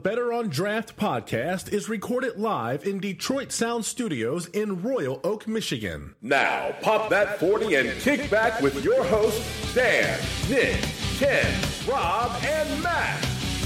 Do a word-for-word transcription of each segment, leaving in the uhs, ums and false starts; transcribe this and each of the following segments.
Better on Draft podcast is recorded live in Detroit Sound Studios in Royal Oak, Michigan. Now, pop that forty and kick back with your hosts, Dan, Nick, Ken, Rob, and Matt.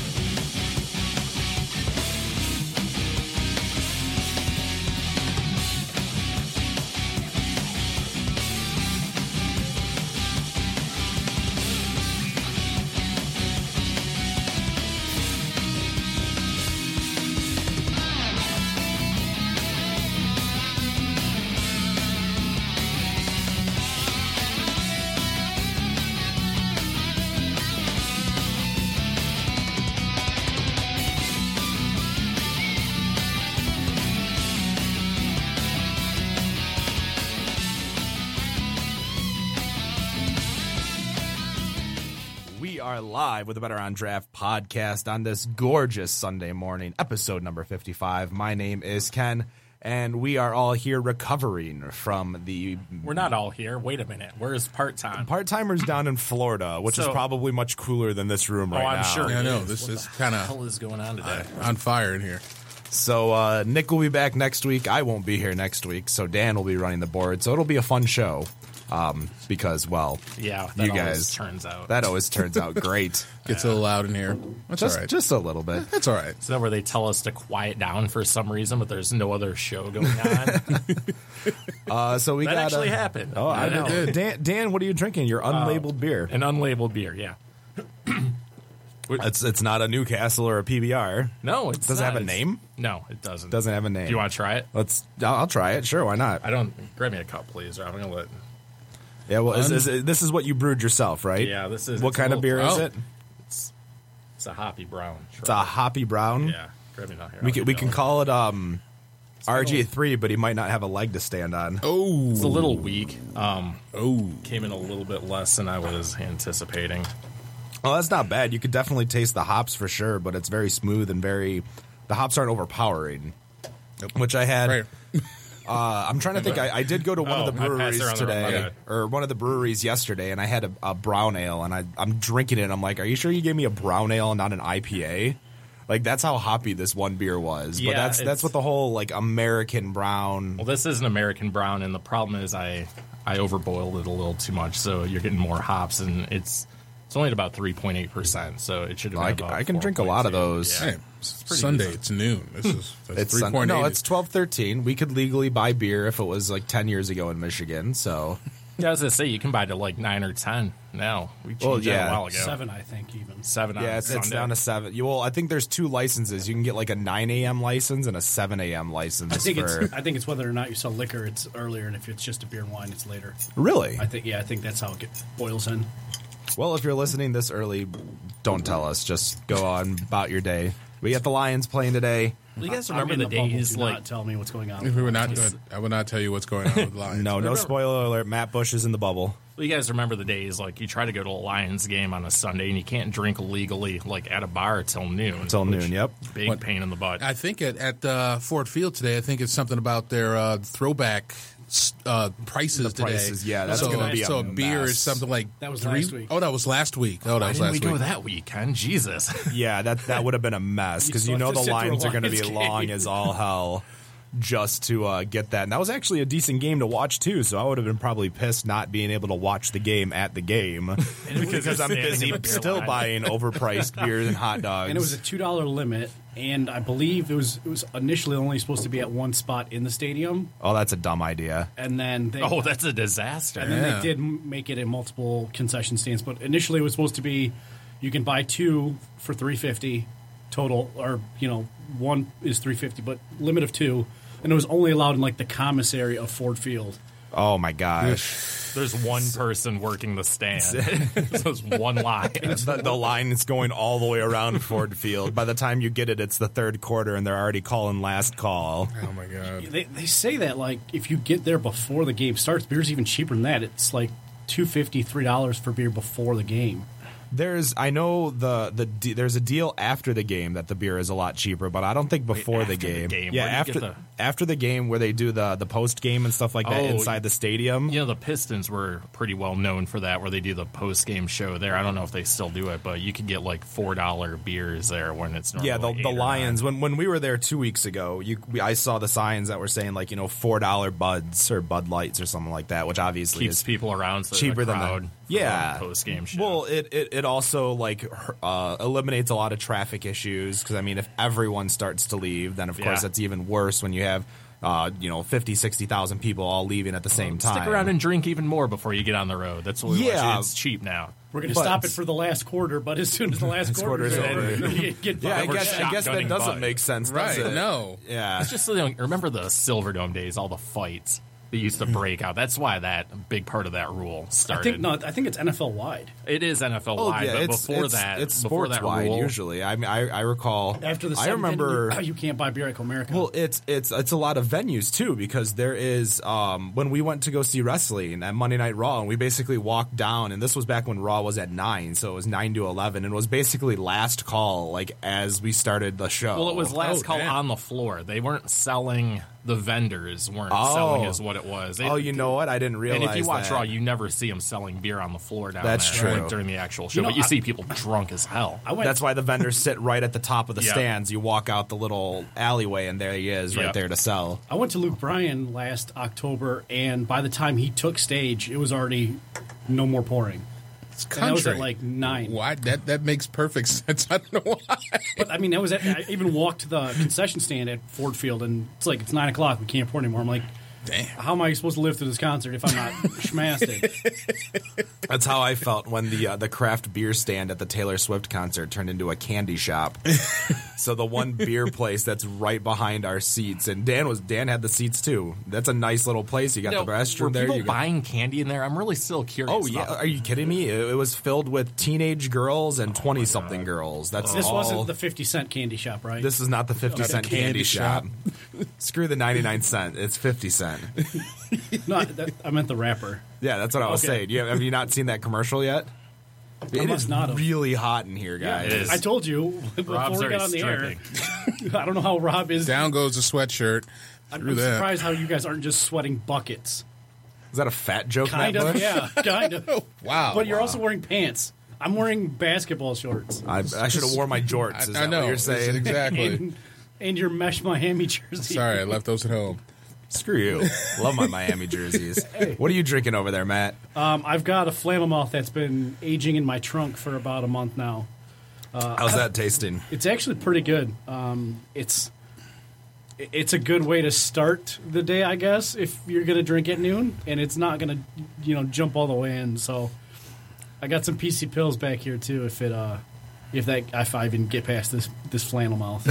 Live with the Better on Draft podcast on this gorgeous Sunday morning, episode number fifty-five. My name is Ken, and we are all here recovering from the... We're not all here. Wait a minute. Where's part-time? Part-timers down in Florida, which so, is probably much cooler than this room right oh, I'm now. sure. Yeah, I know. This what is kind of... What the hell is going on today? Uh, on fire in here. So uh, Nick will be back next week. I won't be here next week, so Dan will be running the board. So it'll be a fun show. Um, because, well, yeah, that you always guys, turns out. That always turns out great. Gets yeah. a little loud in here. That's just, all right. Just a little bit. That's all right. Is that where they tell us to quiet down for some reason, but there's no other show going on? uh, so we that got actually happened. Oh, I know. Did. Dan, Dan, what are you drinking? Your unlabeled uh, beer. An unlabeled beer, yeah. It's it's not a Newcastle or a P B R. No, it does it have a name? No, it doesn't. Doesn't have a name. Do you want to try it? Let's. I'll, I'll try it. Sure, why not? I don't. Grab me a cup, please, or I'm gonna let. Yeah, well, is, is it, this is what you brewed yourself, right? Yeah, this is. What kind of beer is it? It's, it's a hoppy brown. Try. It's a hoppy brown. Yeah, grab me down here. We can we can call it um, R G three, but he might not have a leg to stand on. Oh, it's a little weak. Um, oh, came in a little bit less than I was anticipating. Well, that's not bad. You could definitely taste the hops for sure, but it's very smooth and very. The hops aren't overpowering, nope. Which I had. Right. Uh, I'm trying to think. I, I did go to one oh, of the breweries the today, or one of the breweries yesterday, and I had a, a brown ale, and I, I'm drinking it. And I'm like, "Are you sure you gave me a brown ale and not an I P A?" Like that's how hoppy this one beer was. Yeah, but that's that's what the whole like American brown. Well, this is an American brown, and the problem is I I overboiled it a little too much, so you're getting more hops, and it's it's only at about three point eight percent. So it should have been. I, about I can drink a lot of those. Yeah. Hey, it's Sunday. Decent. It's noon. This is that's it's three point eight. No, it's twelve thirteen. We could legally buy beer if it was like ten years ago in Michigan. So yeah, I was gonna say you can buy to like nine or ten now. We changed well, yeah. that a while ago. Seven, I think, even seven. Yeah, on it's, it's Sunday. down to seven. You, well, I think there's two licenses. You can get like a nine a.m. license and a seven a.m. license. I think for... it's. I think it's whether or not you sell liquor, it's earlier, and if it's just a beer and wine, it's later. Really? I think. Yeah, I think that's how it get, boils in. Well, if you're listening this early, don't tell us. Just go on about your day. We got the Lions playing today. Well, you guys remember I'm the, the days bubble. Do like not tell me what's going on. If we were not, I would not tell you what's going on with the Lions. no, no spoiler alert. Matt Bush is in the bubble. Well, you guys remember the days like you try to go to a Lions game on a Sunday and you can't drink legally like at a bar till noon. Until noon, yep. Big what, pain in the butt. I think at, at uh, Ford Field today, I think it's something about their uh, throwback uh, prices the prices, today. yeah, that's so, going to be so a a beer mess. is something like that was three. Last week. Oh, that was last week. Oh, that Why was didn't last we week. go that week, Ken? Jesus. Yeah, that that would have been a mess because you, you know the lines are going to be long as all hell just to uh, get that. And that was actually a decent game to watch too. So I would have been probably pissed not being able to watch the game at the game because I'm busy still line. buying overpriced beers and hot dogs. And it was a two dollar limit. And I believe it was it was initially only supposed to be at one spot in the stadium. Oh, that's a dumb idea. And then they, oh, that's a disaster. And then yeah. they did make it in multiple concession stands. But initially, it was supposed to be you can buy two for three fifty total, or you know, one is three fifty, but limit of two. And it was only allowed in like the commissary of Ford Field. Oh my gosh. There's one person working the stand. There's one line. The, the line is going all the way around Ford Field. By the time you get it, it's the third quarter, and they're already calling last call. Oh, my God. They, they say that, like, if you get there before the game starts, beer's even cheaper than that. It's like two fifty, three dollars for beer before the game. There's, I know the the de- there's a deal after the game that the beer is a lot cheaper, but I don't think before Wait, the, after game. the game. Yeah, Where do you after get the- after the game where they do the the post game and stuff like that Oh, inside the stadium. You know, the Pistons were pretty well known for that, where they do the post game show there. I don't know if they still do it, but you could get like four dollar beers there when it's normally Yeah, the, eight the or Lions. nine. When when we were there two weeks ago, you we, I saw the signs that were saying like you know four dollar Buds or Bud Lights or something like that, which obviously keeps is people around, so cheaper the than crowd the for yeah post game show. Well, it, it it also like uh, eliminates a lot of traffic issues because I mean if everyone starts to leave, then of course Yeah. that's even worse when you have uh, you know fifty, sixty thousand people all leaving at the same time. Stick around and drink even more before you get on the road. That's what we Yeah. want you. It's cheap now. We're going to But- stop it for the last quarter, but as soon as the last quarter is quarter's over, over. you get yeah, I five or guess I guess that shotgunning doesn't Bud. make sense, does Right, it? no. Yeah. It's just so you know, remember the Silverdome days, all the fights that used to break out. That's why that big part of that rule I started. think no, I think it's N F L wide. It is N F L Oh wide, yeah, but it's, before it's, that, it's before sports that wide rule, usually. I mean, I, I recall After the I seventh remember inning, you, you can't buy beer at Comerica. Well, it's it's it's a lot of venues too because there is um, when we went to go see wrestling at Monday Night Raw and we basically walked down and this was back when Raw was at nine, so it was nine to eleven and it was basically last call like as we started the show. well, it was last Oh, call damn. on the floor. They weren't selling. The vendors weren't Oh. selling, is what it was. They- oh, you know what? I didn't realize. And if you watch that. Raw, you never see them selling beer on the floor down That's there true. like, during the actual show. You know, but you I- see people drunk as hell. I went. That's why the vendors sit right at the top of the Yeah. stands. You walk out the little alleyway and there he is right Yeah. there to sell. I went to Luke Bryan last October, and by the time he took stage, it was already no more pouring. It's And that country. was at like nine. Why? That that makes perfect sense. I don't know why. But I mean, that was at, I even walked to the concession stand at Ford Field, and it's like it's nine o'clock. We can't pour anymore. I'm like, Damn. how am I supposed to live through this concert if I'm not schmasted? That's how I felt when the uh, the craft beer stand at the Taylor Swift concert turned into a candy shop. So the one beer place that's right behind our seats, and Dan was Dan had the seats too. That's a nice little place. You got You know, the restroom were there. people You got, buying candy in there? I'm really still curious. oh yeah, about are you kidding me? It, it was filled with teenage girls and twenty something girls. That's This all. wasn't the fifty cent candy shop, right? This is not the fifty cent candy, Candy shop. shop. Screw the ninety nine cent. It's fifty cent. no, that, I meant the rapper. Yeah, that's what I was Okay. saying. You, have you not seen that commercial yet? It must is not have. really hot in here, guys. it is. I told you before Rob's we got already on the stripping. air. I don't know how Rob is. Down goes the sweatshirt. I'm Screw that. surprised how you guys aren't just sweating buckets. Is that a fat joke, Kind Matt of, Bush? yeah, kind of. Wow. But you're wow. also wearing pants. I'm wearing basketball shorts I, I should have worn my jorts. Is I, that I know. what you're saying? Exactly. and, and your mesh Miami jersey. Sorry, I left those at home. Screw you. Love my Miami jerseys. What are you drinking over there, Matt? Um, I've got a flannel mouth that's been aging in my trunk for about a month now. How's that tasting? It's actually pretty good. Um, it's it's a good way to start the day, I guess, if you're going to drink at noon, and it's not going to, you know, jump all the way in. So I got some P C pills back here too. If it, uh, if that, if I even get past this this flannel mouth.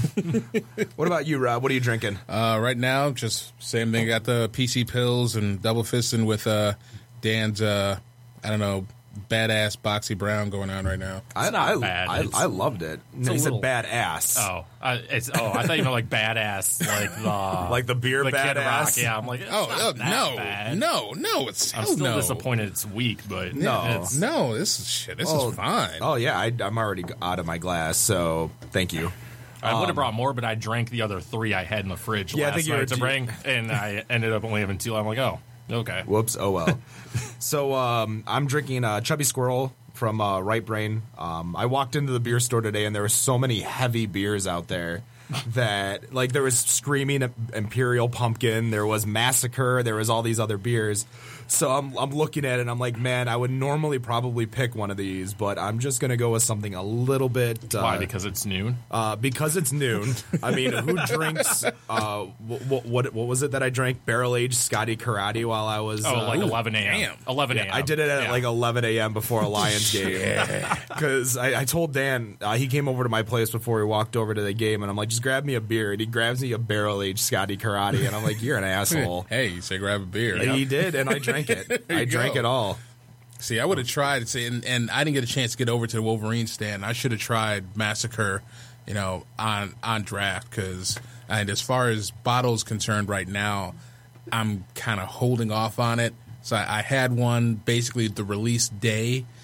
What about you, Rob? What are you drinking? Uh, right now, just same thing. Got the P C pills and double fisting with uh, Dan's, uh, I don't know, badass Boxy Brown going on right now. I, not I, bad. I, It's- I loved it. a He said little- badass. Oh, I, it's oh, I thought you meant like badass, like the Like the beer the Kid badass? Rock. Yeah, I'm like, it's Oh, not oh, that no, bad. no, no! It's I'm hell still no. disappointed it's weak, but No. it's, No, this is shit. This Oh, is fine. Oh, yeah. I, I'm already out of my glass, so thank you. I would have brought more, but I drank the other three I had in the fridge Yeah, I last think you night were to too- bring, and I ended up only having two. I'm like, oh, okay. Whoops. Oh, well. So um, I'm drinking uh, Chubby Squirrel from uh, Right Brain. Um, I walked into the beer store today, and there were so many heavy beers out there that, like, there was Screaming Imperial Pumpkin, there was Massacre, there was all these other beers. So I'm, I'm looking at it, and I'm like, man, I would normally probably pick one of these, but I'm just going to go with something a little bit... Uh, Why? Because it's noon. uh, because it's noon. I mean, who drinks? Uh, what, what what was it that I drank? Barrel aged Scotty Karate while I was. Oh, uh, like eleven a.m. damn. eleven a.m. I did it at Yeah. like eleven a.m. before a Lions game because I, I told Dan uh, he came over to my place before we walked over to the game, and I'm like, just grab me a beer, and he grabs me a barrel aged Scotty Karate, and I'm like, you're an asshole. Hey, you say grab a beer. And he did, and I drank it. I you drank go. it all. See, I would have tried, see, and, and I didn't get a chance to get over to the Wolverine stand. I should have tried Massacre, you know, on on draft because, and as far as bottles concerned, right now, I'm kind of holding off on it. So I, I had one basically the release day,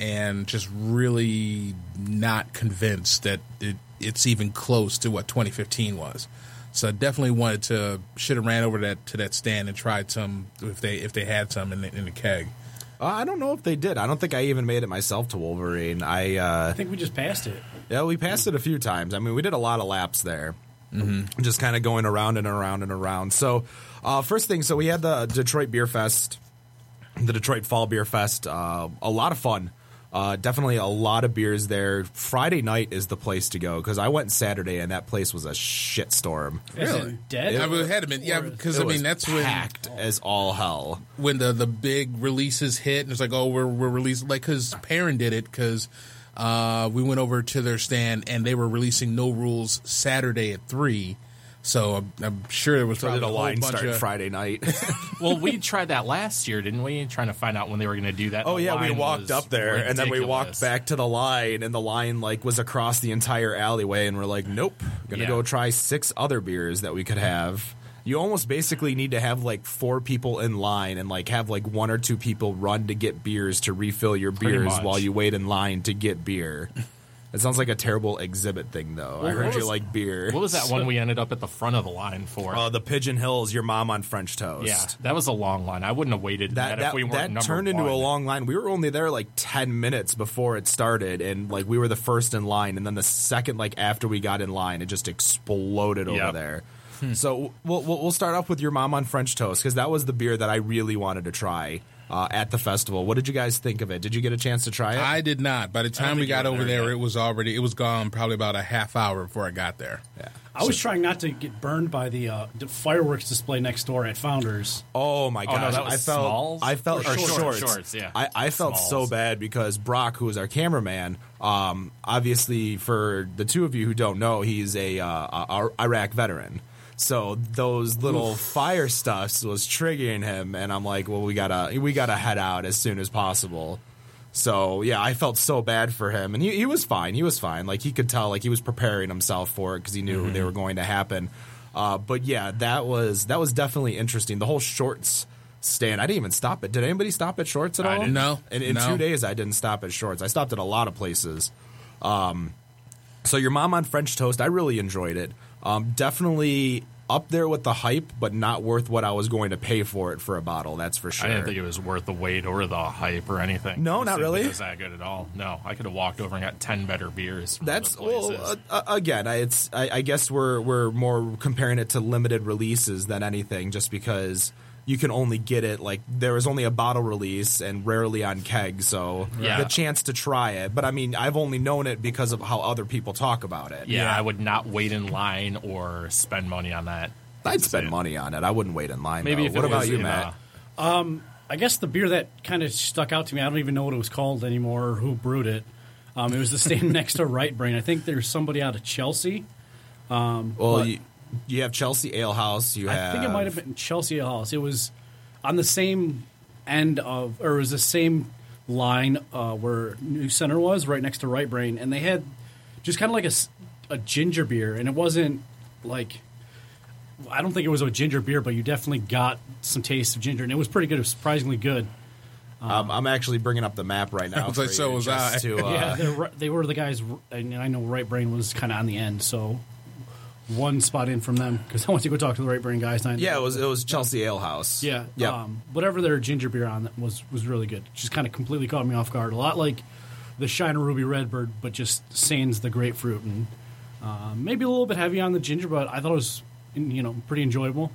and just really not convinced that it, it's even close to what twenty fifteen was. So I definitely wanted to should have ran over to that to that stand and tried some if they if they had some in the, in the keg. Uh, I don't know if they did. I don't think I even made it myself to Wolverine. I uh, I think we just passed it. Yeah, we passed it a few times. I mean, we did a lot of laps there. Mm-hmm. Just kind of going around and around and around. So, uh, first thing, so we had the Detroit Beer Fest, the Detroit Fall Beer Fest. Uh, a lot of fun. Uh, definitely a lot of beers there. Friday night is the place to go because I went Saturday and that place was a shitstorm. Really? Dead? I mean, it had been, yeah, because I mean that's when packed as all hell. When the the big releases hit and it's like, oh, we're we're releasing like because Perrin did it because uh, we went over to their stand and they were releasing No Rules Saturday at three. So I'm, I'm sure there was so probably did a, a line whole bunch start of Friday night. Well, we tried that last year, didn't we? Trying to find out when they were going to do that. Oh the yeah, we line walked was up there ridiculous. and then we walked back to the line, and the line like was across the entire alleyway, and we're like, nope, gonna Yeah. go try six other beers that we could have. You almost basically need to have like four people in line and like have like one or two people run to get beers to refill your Pretty beers much. while you wait in line to get beer. It sounds like a terrible exhibit thing, though. I Well, heard what you was- like beer. What was that one we ended up at the front of the line for? Uh, the Pigeon Hills, your mom on French toast. yeah, that was a long line. I wouldn't have waited That that, that, if we weren't that number turned into one. a long line. We were only there like ten minutes before it started, and like we were the first in line. And then the second, like after we got in line, it just exploded over Yep. there. So we'll we'll we'll start off with your mom on French toast because that was the beer that I really wanted to try uh, at the festival. What did you guys think of it? Did you get a chance to try it? I did not. By the time we think you got were over there there, yet. it was already it was gone. Probably about a half hour before I got there. yeah. I was trying not to get burned by the, uh, the fireworks display next door at Founders. Oh my Oh, no, gosh! that was I felt Smalls? I felt Or or Shorts, shorts. Shorts, yeah. I, I felt so Smalls. bad because Brock, who is our cameraman, um, obviously for the two of you who don't know, he's a, uh, a Iraq veteran. So those little fire stuffs was triggering him, and I'm like, well, we gotta we gotta head out as soon as possible. So yeah, I felt so bad for him, and he, he was fine. He was fine. Like he could tell, like he was preparing himself for it because he knew Mm-hmm. they were going to happen. Uh, but yeah, that was that was definitely interesting. The whole Shorts stand. I didn't even stop it. Did anybody stop at Shorts at I all? didn't. No, In, in no. two days, I didn't stop at Shorts. I stopped at a lot of places. Um, so your mom on French toast, I really enjoyed it. Um, definitely up there with the hype, but not worth what I was going to pay for it for a bottle. That's for sure. I didn't think it was worth the wait or the hype or anything. No, I just not didn't really? think It was that good at all. No, I could have walked over and got ten better beers. From That's other places. well. Uh, uh, again, I- it's. I, I guess we're we're more comparing it to limited releases than anything, just because you can only get it like there was only a bottle release and rarely on keg, so Yeah. the chance to try it. But I mean, I've only known it because of how other people talk about it. yeah, I would not wait in line or spend money on that. I'd spend money on it. I wouldn't wait in line. Maybe though. if What it about was you, in Matt? a- I guess the beer that kind of stuck out to me, I don't even know what it was called anymore or who brewed it. Um, it was the stand next to Right Brain. I think there's somebody out of Chelsea. Well, but- you, you have Chelsea Ale House. You have. I think it might have been Chelsea Ale House. It was on the same end of, or it was the same line uh, where New Center was, right next to Right Brain, and they had just kind of like a, s- a ginger beer, and it wasn't like, I don't think it was a ginger beer, but you definitely got some taste of ginger, and it was pretty good. It was surprisingly good. Um, I'm actually bringing up the map right now. I was like, for so you, was just I. To, uh, Yeah, they're, ri- they were the guys, and I know Right Brain was kind of on the end, so one spot in from them because I went to go talk to the Right Brain guys. and I- yeah, it was it was Chelsea Ale House. Yeah, yeah. um, whatever their ginger beer on that was was really good. Just kind of completely caught me off guard. A lot like the Shiner Ruby Redbird, but just sans the grapefruit, and uh, maybe a little bit heavy on the ginger, but I thought it was you know pretty enjoyable.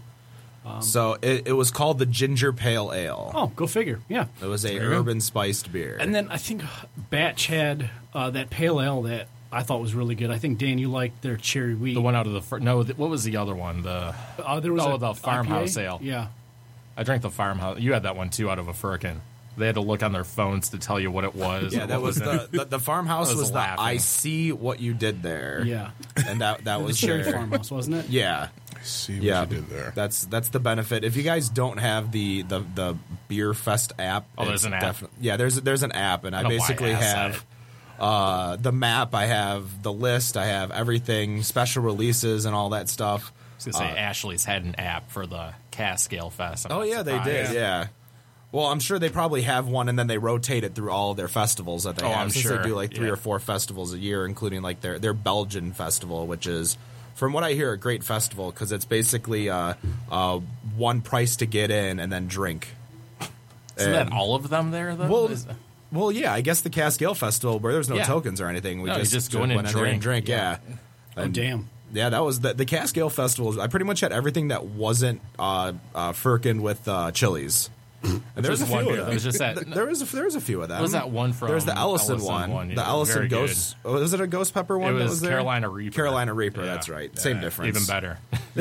So it, it was called the Ginger Pale Ale. Oh, go figure. Yeah, It was a urban spiced beer. and then I think Batch had uh, that pale ale that I thought was really good. I think Dan, you liked their cherry wheat. The one out of the fir- no, th- what was the other one? The uh, there was oh, a the farmhouse I P A? ale. Yeah, I drank the farmhouse. You had that one too out of a Firkin. They had to look on their phones to tell you what it was. yeah, or that what was in it. the, the the farmhouse I was was, the laughing. I see what you did there. yeah. and that that The was cherry their- farmhouse, wasn't it? Yeah, See what yeah. you did there. That's that's the benefit. If you guys don't have the the, the Beer Fest app, Oh, there's it's an app? defi- yeah, there's there's an app, and I, I know why basically I asked have. that. Uh, the map, I have the list, I have everything, special releases, and all that stuff. I was gonna say Ashley's had an app for the Cask Ale Fest. I'm Oh not yeah, they surprised. did. Yeah. Well, I'm sure they probably have one, and then they rotate it through all of their festivals that they oh, have. I'm Since sure. they do like three yeah. or four festivals a year, including like their their Belgian festival, which is, from what I hear, a great festival because it's basically uh, uh, one price to get in and then drink. Isn't and, that all of them there, though? Well, Is, well, yeah, I guess the Cascale Festival where there's no Yeah. tokens or anything. We No, you just, just go in and went there and drink. drink. Yeah. Oh, And- damn. Yeah, that was the the Cascale Festival. I pretty much had everything that wasn't uh, uh, Firkin with uh, Chili's. And there was a Just few one of beer. them. It was just that- Th- There was a, there was a few of them. What was that one from There was the Ellison, Ellison one. one? The Yeah, Ellison very Ghost. Oh, was it a Ghost Pepper one? It that was was there? Carolina Reaper. Carolina Reaper. Yeah. That's right. Same difference. Even better.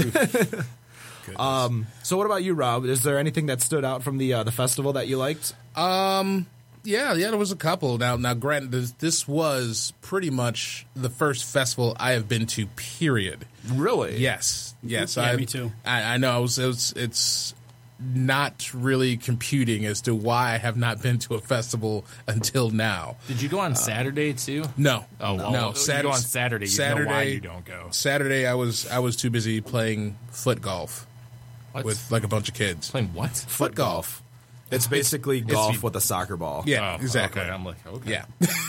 Um, so what about you, Rob? Is there anything that stood out from the uh, the festival that you liked? Yeah, yeah, there was a couple. Now, now, granted, this, this was pretty much the first festival I have been to. Period. Really? Yes, yes. Yeah, I, me too. I, I know. It was, it was, it's not really computing as to why I have not been to a festival until now. Did you go on Saturday, too? No. Oh, well, no. you go on Saturday. You Saturday, know why you don't go. Saturday, I was I was too busy playing foot golf What? with like a bunch of kids. Playing what? Foot golf. It's basically It's- golf with a soccer ball. Yeah, Oh, exactly. Okay. I'm like, okay. Yeah.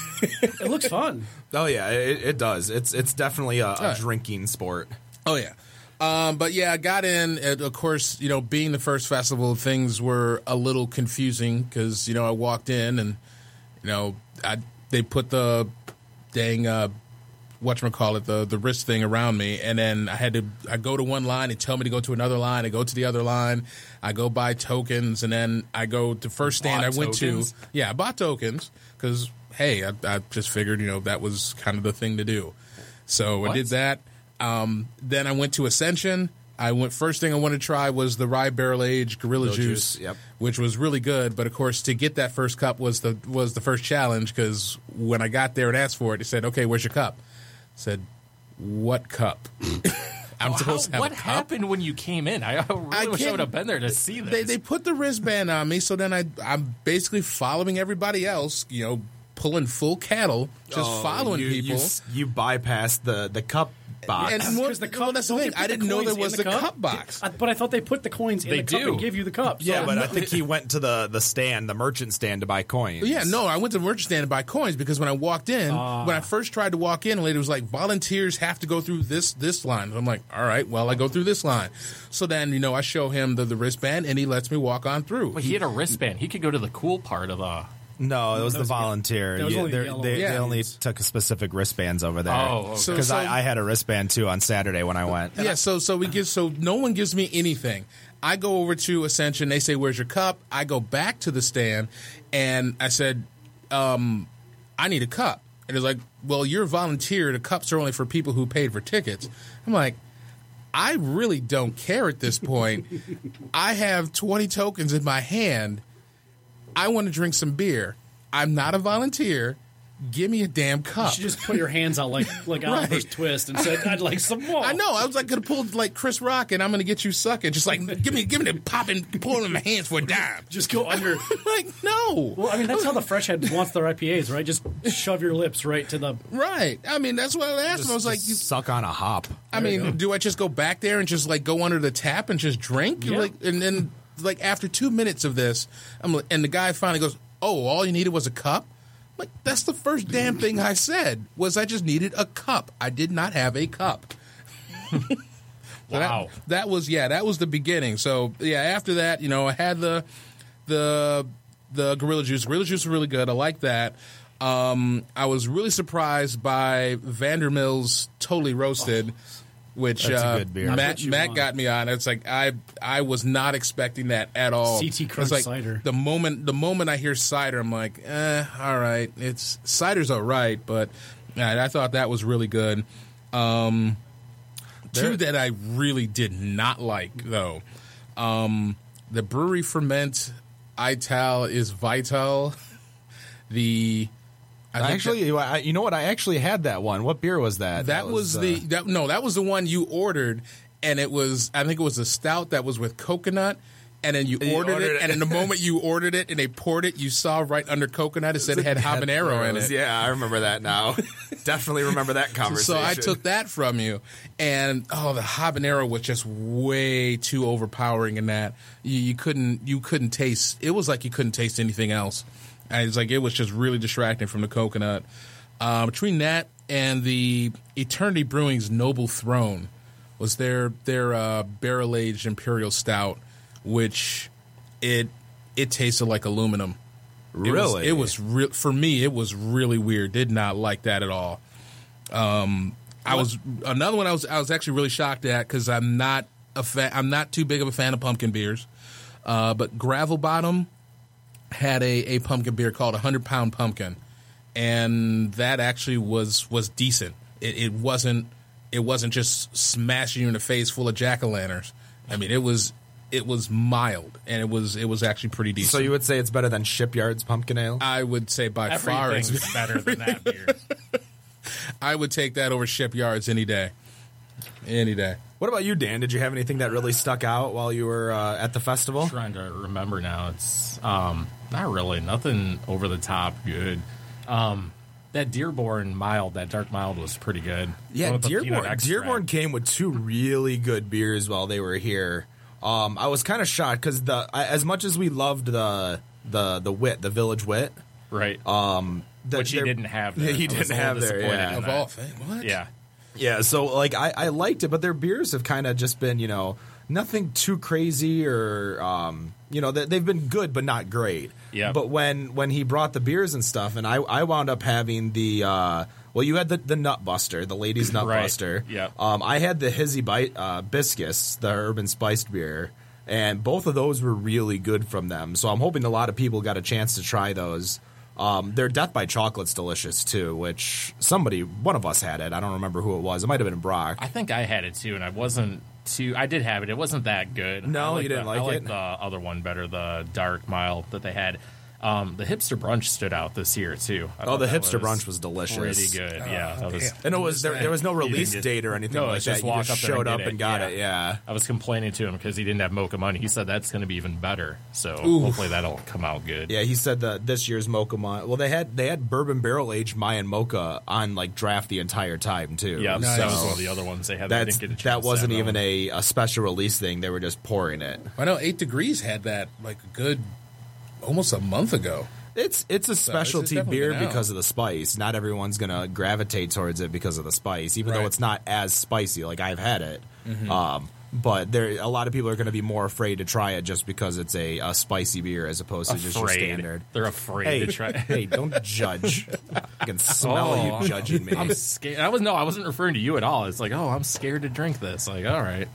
It looks fun. Oh yeah, it, it does. It's it's definitely a, a Right. drinking sport. Oh yeah. Um, but yeah, I got in. And of course, you know, being the first festival, things were a little confusing because you know I walked in and you know I they put the dang uh, whatchamacallit, the the wrist thing around me, and then I had to I go to one line and tell me to go to another line. I go to the other line. I go buy tokens, and then I go to first stand I Bought went tokens? to. Yeah, I bought tokens because hey, I, I just figured you know that was kind of the thing to do. So I What? did that. Um, then I went to Ascension. I went first thing I wanted to try was the rye barrel aged Gorilla Gorilla Juice, Juice, yep. which was really good. But of course, to get that first cup was the was the first challenge because when I got there and asked for it, it said, "Okay, where's your cup?" I said, "What cup?" I'm How- supposed to have what a cup. happened when you came in? I really I wish I can't- would have been there to see this. They they put the wristband on me, so then I I'm basically following everybody else. You know, pulling full cattle, just Oh, following you, people. You, you bypassed the the cup box. And well, Because the well, cup, that's the don't thing. they put I the didn't know coins there in was the the cup? cup box. I- But I thought they put the coins in They the cup do. and give you the cup. yeah, So- but I think he went to the the stand, the merchant stand, to buy coins. Yeah, no, I went to the merchant stand to buy coins because when I walked in, Ah. when I first tried to walk in, a lady was like, "Volunteers have to go through this this line." I'm like, "All right, well, I go through this line." So then, you know, I show him the, the wristband, and he lets me walk on through. But he had a wristband. He could go to the cool part of the. No, it was the was- volunteer. that was You- only they're- yellow they, Yeah. they only took specific wristbands over there. Oh, okay. So- Because so- I, I had a wristband too on Saturday when I went. Yeah, so so we give so no one gives me anything. I go over to Ascension. They say, "Where's your cup?" I go back to the stand, and I said, um, "I need a cup." And it's like, "Well, you're a volunteer. The cups are only for people who paid for tickets." I'm like, I really don't care at this point. I have twenty tokens in my hand. I want to drink some beer. I'm not a volunteer. Give me a damn You cup. should just put your hands out like like Oliver's Right. Twist and said, "I'd like some more." I know. I was like gonna pull like Chris Rock, and I'm gonna get you sucking. Just like give me, give me the popping, pulling in my hands for a dime. Just go under. Like no. Well, I mean, that's how the fresh head wants their I P As, right? Just shove your lips right to the. Right. I mean, that's what I asked him. I was like, Just you, suck on a hop. I mean, do I just go back there and just like go under the tap and just drink? Yeah. Like, and then like after two minutes of this, I'm like, and the guy finally goes, "Oh, all you needed was a cup." I'm like, that's the first damn thing I said was I just needed a cup. I did not have a cup. So Wow. That, that was yeah, that was the beginning. So yeah, after that, you know, I had the the the Gorilla Juice. Gorilla Juice was really good. I like that. Um, I was really surprised by Vandermill's Totally Roasted, which That's a uh, good beer. That's Matt what you Matt want. got me on. It's like I I was not expecting that at all. C T It's Crunch like cider. The moment the moment I hear cider, I'm like, eh, all right. It's cider's all right, but yeah, I thought that was really good. Um, two that I really did not like though. Um, the brewery ferment Ital is Vital. The I think Actually, I, you know what? I actually had that one. What beer was that? that, that was, uh, the that, no, that was the one you ordered, and it was I think it was a stout that was with coconut, and then you And you ordered, ordered it, it. and in the moment you ordered it and they poured it, you saw right under coconut it said it had habanero in it. Yeah, I remember that now. Definitely remember that conversation. So I took that from you, and oh, the habanero was just way too overpowering in that you, you couldn't you couldn't taste. It was like you couldn't taste anything else. And it's like it was just really distracting from the coconut. Uh, between that and the Eternity Brewing's Noble Throne was their their uh, barrel aged imperial stout, which it it tasted like aluminum. Really, it was, it was re- for me. It was really weird. Did not like that at all. Um, I was another one. I was I was actually really shocked at because I'm not a fan. I'm not too big of a fan of pumpkin beers, uh, but Gravel Bottom had a, a pumpkin beer called a hundred pound pumpkin. And that actually was was decent. It, it wasn't it wasn't just smashing you in the face full of jack o' lanterns. I mean, it was it was mild, and it was it was actually pretty decent. So you would say it's better than Shipyard's pumpkin ale? I would say by far it's Everything's better than that beer. I would take that over Shipyards any day, any day. What about you, Dan? Did you have anything that really stuck out while you were uh, at the festival? I'm trying to remember now. It's um, not really nothing over the top good. Um, that Dearborn mild, that dark mild was pretty good. Yeah, With the peanut Dearborn. extract. Dearborn came with two really good beers while they were here. Um, I was kind of shocked because the I, as much as we loved the the the wit, the Village Wit, right? um, the, Which he didn't have. There. He I was didn't a little have there. disappointed Yeah. in Of that. all things, what? Yeah, Yeah, so like I, I liked it, but their beers have kind of just been, you know, nothing too crazy or um, you know, they, they've been good but not great. Yeah. But when when he brought the beers and stuff, and I I wound up having the uh, well, you had the the Nutbuster, the ladies Nutbuster. Right. Yep. Um, I had the Hizzy Bite uh, Biscus, the urban spiced beer, and both of those were really good from them. So I'm hoping a lot of people got a chance to try those. Um, their Death by Chocolate's delicious too, which somebody, one of us had it. I don't remember who it was. It might have been Brock. I think I had it too, and I wasn't too. I did have it. It wasn't that good. No, I liked you didn't the, like I it? liked the other one better, the dark mild that they had. Um, the hipster brunch stood out this year too. I Oh, thought the that hipster brunch was delicious. Pretty good. yeah, that was. And it was there, there was no release just- date or anything no, like it's that. just You walk just up there and showed get up it. and got Yeah. it. Yeah. I was complaining to him because he didn't have mocha money. He said that's going to be even better. So hopefully that'll come out good. Yeah, he said that this year's mocha. Mon- well, they had they had bourbon barrel aged Mayan mocha on like draft the entire time too. Yeah, Nice. that was one of the other ones they had. I That's didn't get a chance that to wasn't have even one. a, a special release thing. They were just pouring it. I know Eight Degrees had that like a good almost a month ago. It's it's a it's specialty definitely beer been out. because of the spice. Not everyone's gonna gravitate towards it because of the spice, even though Right. it's not as spicy. Like I've had it, Mm-hmm. um, but there a lot of people are going to be more afraid to try it just because it's a, a spicy beer as opposed to just your Afraid. standard. They're afraid Hey, to try. hey, don't judge. I can smell Oh. you judging me. I'm scared. I was no, I wasn't referring to you at all. It's like, oh, I'm scared to drink this. Like, all right.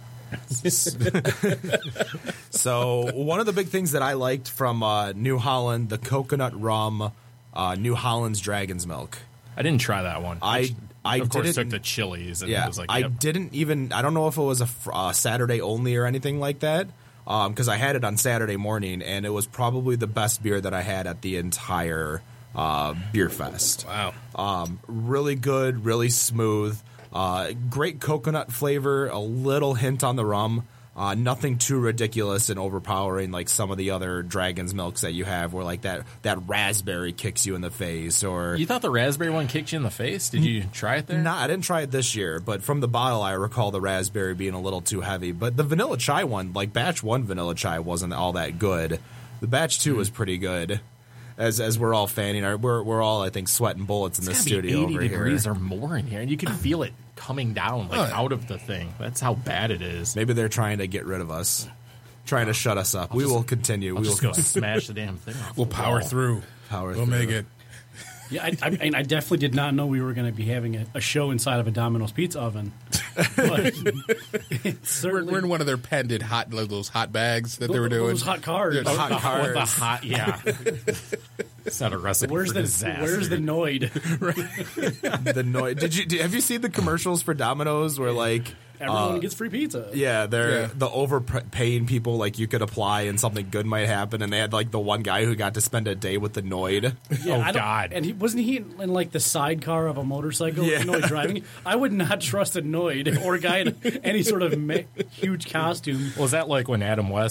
So one of the big things that I liked from uh, New Holland, the coconut rum, uh, New Holland's Dragon's Milk. I didn't try that one. I I of course didn't took the chilies and yeah was like, I yep. didn't even I don't know if it was a fr- uh, Saturday only or anything like that because I had it on Saturday morning and it was probably the best beer that I had at the entire uh, beer fest. Wow. Um, really good, really smooth, uh, great coconut flavor, a little hint on the rum. Uh, nothing too ridiculous and overpowering like some of the other Dragon's Milks that you have, where like that, that raspberry kicks you in the face. Or You thought the raspberry one kicked you in the face? Did you try it there? Nah, I didn't try it this year, but from the bottle, I recall the raspberry being a little too heavy. But the vanilla chai one, like batch one vanilla chai, wasn't all that good. The batch two was pretty good. As as we're all fanning, our, we're we're all I think sweating bullets in the It's gotta studio be eighty over degrees here. or more in here, and you can feel it coming down like Oh. out of the thing. That's how bad it is. Maybe they're trying to get rid of us, trying to shut us up. we just- will continue. I'll we just will go smash the damn thing off. We'll the power wall. through. Power We'll through. make it. Yeah, I, I, and I definitely did not know we were going to be having a, a show inside of a Domino's pizza oven. But it's We're, certainly we're in one of their pendant hot those hot bags that they were doing. those hot cars. Yeah, the hot The, cars. the hot, yeah. It's not a recipe Where's for the disaster. Where's the Noid? the noise. Did you did, have you seen the commercials for Domino's where like Everyone uh, gets free pizza. yeah, they're Yeah. the overpaying people like you could apply and something good might happen, and they had like the one guy who got to spend a day with the Noid. Yeah, Oh, I don't- God. And he wasn't he in, in like the sidecar of a motorcycle? Yeah. You know, driving. I would not trust a Noid or a guy in any sort of ma- huge costume. Was that like when Adam West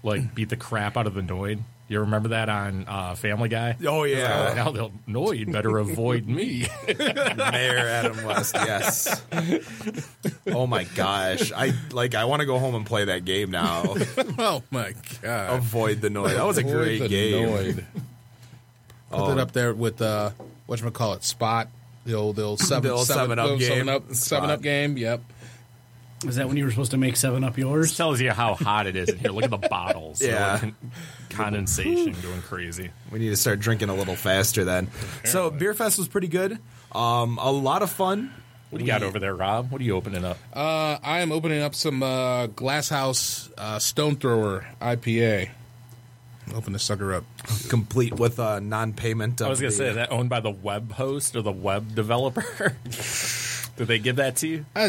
like beat the crap out of the Noid. You remember that on uh, Family Guy? Oh yeah. Like, now they'll Noid better avoid me. Mayor Adam West, yes. Oh my gosh, I like. I want to go home and play that game now. Oh my god! Avoid the Noid. That was a Avoid great the game. Noid. Put Oh. it up there with uh, whatchamacallit, Spot, the old, the old seven, The old seven, seven Up the old game. seven up, Spot. seven up game. Yep. Is that when you were supposed to make seven up yours? This tells you how hot it is in here. Look at the bottles. They're Yeah. like condensation going crazy. We need to start drinking a little faster then. So Beer Fest was pretty good. Um, a lot of fun. What do you got over there, Rob? What are you opening up? Uh, I am opening up some uh, Glass House uh, Stone Thrower I P A. Open the sucker up. Complete with a non-payment. I was going going to say, is that owned by the web host or the web developer? Did they give that to you? I,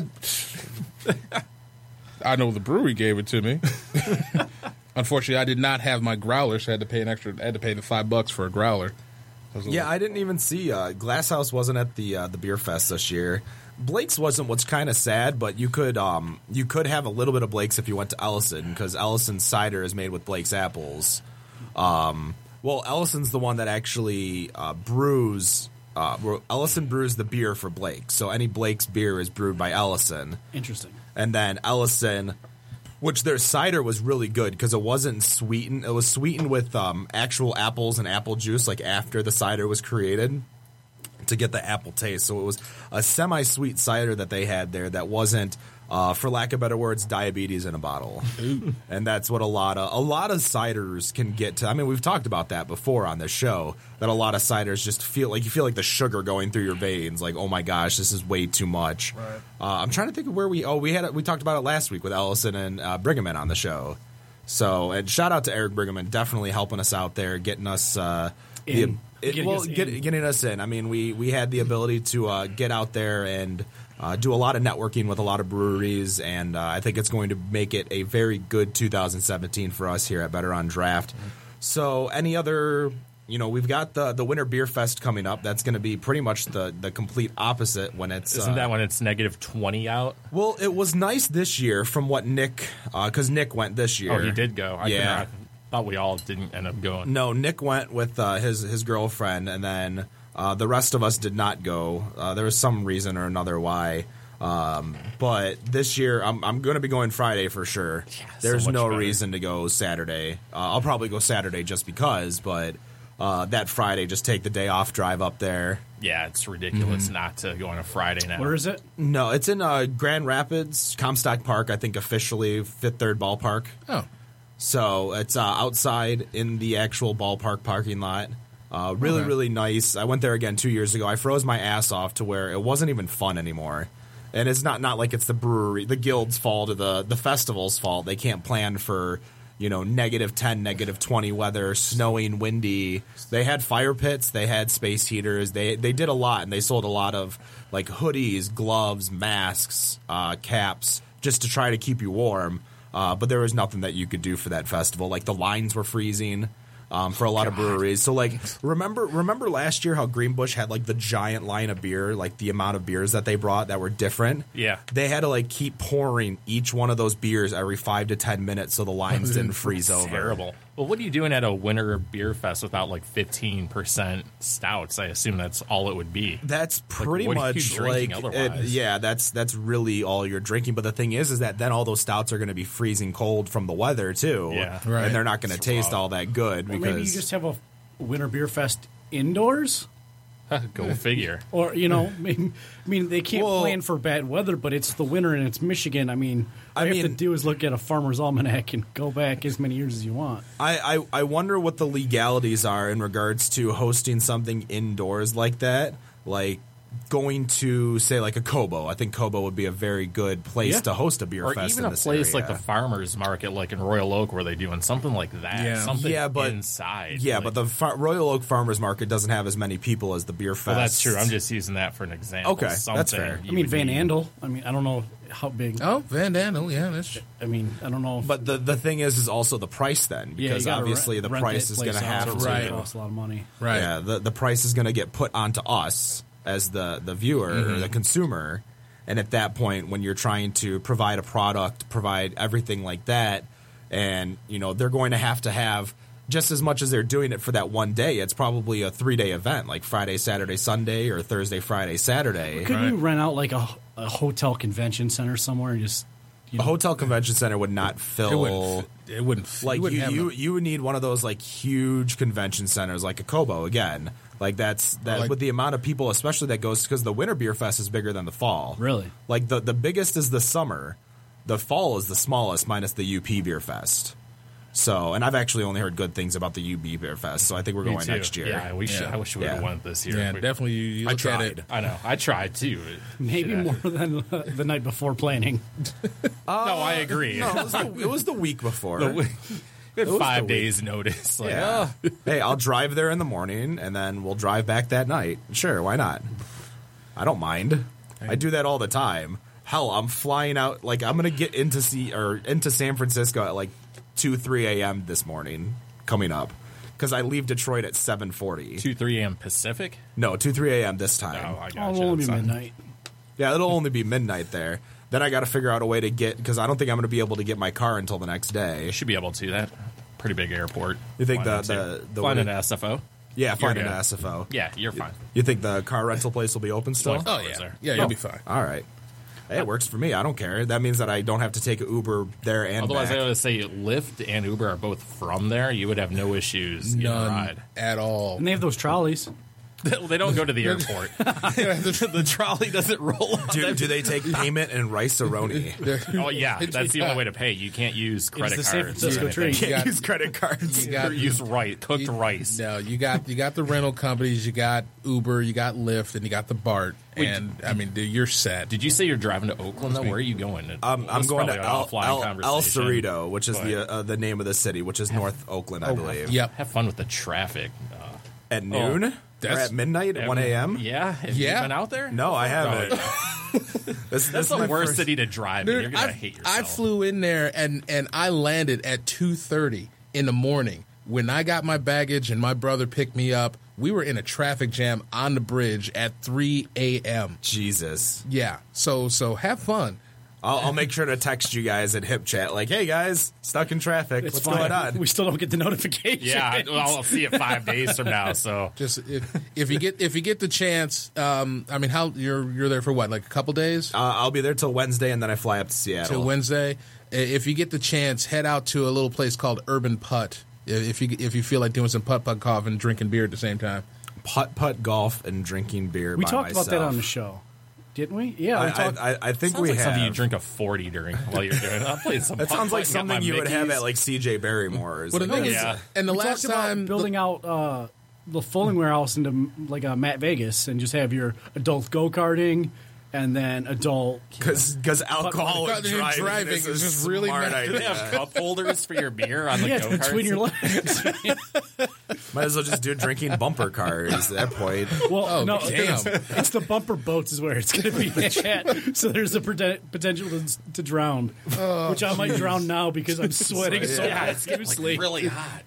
I know the brewery gave it to me. Unfortunately, I did not have my growler, so I had to pay an extra. I had to pay the five bucks for a growler. I was a Yeah, little- I didn't even see. Uh, Glass House wasn't at the uh, the Beer Fest this year. Blake's wasn't, what's kind of sad, but you could um you could have a little bit of Blake's if you went to Ellison, because Ellison's cider is made with Blake's apples. Um, well, Ellison's the one that actually uh, brews. Uh, well, Ellison brews the beer for Blake, so any Blake's beer is brewed by Ellison. Interesting. And then Ellison, which their cider was really good because it wasn't sweetened. It was sweetened with um, actual apples and apple juice, like after the cider was created, to get the apple taste. So it was a semi-sweet cider that they had there that wasn't, uh, for lack of better words, diabetes in a bottle. And that's what a lot of a lot of ciders can get to. I mean, we've talked about that before on this show, that a lot of ciders just feel like you feel like the sugar going through your veins. Like, oh my gosh, this is way too much. Right. Uh, I'm trying to think of where we. Oh, we had it, we talked about it last week with Ellison and uh, Brigham on the show. So, and shout out to Eric Brigham, definitely helping us out there, getting us uh, In. the. It, Getting well, us get, in. getting us in. I mean, we, we had the ability to uh, get out there and uh, do a lot of networking with a lot of breweries, and uh, I think it's going to make it a very good two thousand seventeen for us here at Better on Draft. So, any other, you know, we've got the the Winter Beer Fest coming up. That's going to be pretty much the, the complete opposite when it's. Isn't uh, that when it's negative twenty out? Well, it was nice this year from what Nick, because uh, Nick went this year. Oh, he did go. I Yeah. I thought we all didn't end up going. No, Nick went with uh, his his girlfriend, and then uh, the rest of us did not go. Uh, there was some reason or another why. Um, but this year, I'm I'm going to be going Friday for sure. Yeah, There's so much no better. reason to go Saturday. Uh, I'll probably go Saturday just because, but uh, that Friday, just take the day off, drive up there. Yeah, it's ridiculous not to go on a Friday now. Where is it? No, it's in uh, Grand Rapids, Comstock Park. I think officially Fifth Third Ballpark. Oh, So it's uh, outside in the actual ballpark parking lot. Uh, really, Okay. really nice. I went there again two years ago. I froze my ass off to where it wasn't even fun anymore. And it's not, not like it's the brewery, the guild's fault or the, the festival's fault. They can't plan for, you know, negative ten, negative twenty weather, snowing, windy. They had fire pits. They had space heaters. They they did a lot, and they sold a lot of, like, hoodies, gloves, masks, uh, caps, just to try to keep you warm. Uh, but there was nothing that you could do for that festival. Like, the lines were freezing um, for a lot of breweries. So, like, remember remember last year how Greenbush had, like, the giant line of beer, like, the amount of beers that they brought that were different? Yeah. They had to, like, keep pouring each one of those beers every five to ten minutes so the lines didn't freeze over. Terrible. Well, what are you doing at a winter beer fest without like fifteen percent stouts? I assume that's all it would be. That's pretty what are you much drinking like otherwise? it, yeah, that's that's really all you're drinking. But the thing is, is that then all those stouts are going to be freezing cold from the weather too, Yeah. Right. and they're not going to taste all that good Well, because maybe you just have a winter beer fest indoors, Go figure. or you know, maybe, I mean, they can't Well- plan for bad weather, but it's the winter and it's Michigan. I mean, all I you have to mean- do is look at a farmer's almanac and go back as many years as you want. I, I I wonder what the legalities are in regards to hosting something indoors like that, like going to say like a Kobo. I think Kobo would be a very good place Yeah. to host a beer Or fest even in a this place like area. the farmers market, like in Royal Oak, where they're doing something like that. Yeah. Something Yeah, but- inside. Yeah, like- but the Far- Royal Oak Farmers Market doesn't have as many people as the beer fest. well, that's true. I'm just using that for an example. Okay, that's Something fair. you I mean, would Van need. Andel. I mean, I don't know how big. oh, Van Daniel, yeah, that's I mean, I don't know. If, But the the thing is, is also the price then, yeah, because you gotta obviously rent- the rent price that is place going to out, have so to. It costs a lot of money. right. Yeah, the the price is going to get put onto us as the the viewer or the consumer, and at that point, when you're trying to provide a product, provide everything like that, and you know they're going to have to have just as much as they're doing it for that one day. It's probably a three day event, like Friday, Saturday, Sunday, or Thursday, Friday, Saturday. Couldn't Right. you rent out like a, a hotel convention center somewhere and just you A know, hotel convention center would not fill. It wouldn't. It wouldn't. Like wouldn't you, have you, enough- you would need one of those like huge convention centers, like a Kobo again. Like that's that Like- with the amount of people, especially that goes because the Winter Beer Fest is bigger than the fall. Really? Like the the biggest is the summer, the fall is the smallest minus the U P Beer Fest. So, and I've actually only heard good things about the U B Beer Fest, so I think we're Me going too. next year. Yeah, we should. Yeah. I wish we would have Yeah. went this year. Yeah, We- definitely. You, you I look at it. tried. I know. I tried too. maybe Shit, I- more than uh, the night before planning. no, I agree. No, it was, the, it was the week before. The week- we had was five the week. days notice. Like, Yeah. Hey, I'll drive there in the morning, and then we'll drive back that night. Sure, why not? I don't mind. I do that all the time. Hell, I'm flying out. Like I'm gonna get into see or into San Francisco at like two, three a.m. this morning. Coming up because I leave Detroit at seven forty. two, three a.m. Pacific. No, two, three a.m. this Oh, time. I got Oh, you. it'll only be That's fine. midnight. Yeah, it'll only be midnight there. Then I got to figure out a way to get because I don't think I'm gonna be able to get my car until the next day. You should be able to. That pretty big airport. You think Flying the- into- the- the flying way- into S F O? Yeah, You're finding good. an S F O. Yeah, you're fine. You think the car rental place will be open still? Oh, Oh yeah, there. yeah, you'll Oh. be fine. All right. Hey, it works for me. I don't care. That means that I don't have to take an Uber there and Otherwise, back. I would say Lyft and Uber are both from there. You would have no issues getting a None ride. at all. And they have those trolleys. Well, they don't go to the airport. the trolley doesn't roll. On do, them. do they take payment in rice-a-roni? Oh yeah, that's the only way to pay. You can't use credit the San cards. Francisco or anything. tree. Can't got- use credit cards. You got Or use rice, cooked you- rice. No, you got you got the rental companies, you got Uber, you got Lyft, and you got the BART, and I mean, dude, you're set. Did you say you're driving to Oakland though? Where are you going? Um, I'm That's going to probably an El, offline El, El conversation. Cerrito, which is But- the uh, the name of the city, which is North Oakland, I believe. Yep. Have fun with the traffic. Uh, At noon? or that's- at midnight? At one a.m.? Yeah, have Yeah. you been out there? No, I haven't. Oh, This, that's this the is my worst first- city to drive in. You're Dude, gonna I, hate yourself. I flew in there and and I landed at two thirty in the morning. When I got my baggage and my brother picked me up, we were in a traffic jam on the bridge at three a.m. Jesus. Yeah, so so have fun. I'll, I'll make sure to text you guys at Hip Chat, like, hey guys, stuck in traffic. It's What's fine. going on? We still don't get the notification. Yeah, well, I'll see it five days from now. So Just if, if you get if you get the chance, um, I mean, how you're you're there for what, like a couple days Uh, I'll be there till Wednesday, and then I fly up to Seattle. till Wednesday. I- If you get the chance, head out to a little place called Urban Putt. If you if you feel like doing some putt putt golf and drinking beer at the same time. Putt putt golf and drinking beer. We by talked myself. about that on the show, didn't we? Yeah, we I, talked. I, I, I think sounds we like have. something you drink a forty during while you're doing it. I'll play some. That sounds putt-putt like and get my something you would have Mickeys. at like C J Barrymore's. Well, the thing is, Yeah. and the we last talked about time building out uh, the Fulling Warehouse into like a Matt Vegas and just have your adult go karting and then adult. because alcohol But- and but driving, driving is is a just really smart mad. Do they idea. have cup holders for your beer on the Yeah, go-karts? between your legs. Might as well just do drinking bumper cars at that point. Well, Oh, no, damn. it's, it's the bumper boats is where it's going to be in the chat. So there's a poten- potential to, to drown, which I might drown now because I'm sweating so Yeah, it's getting profusely. like really hot.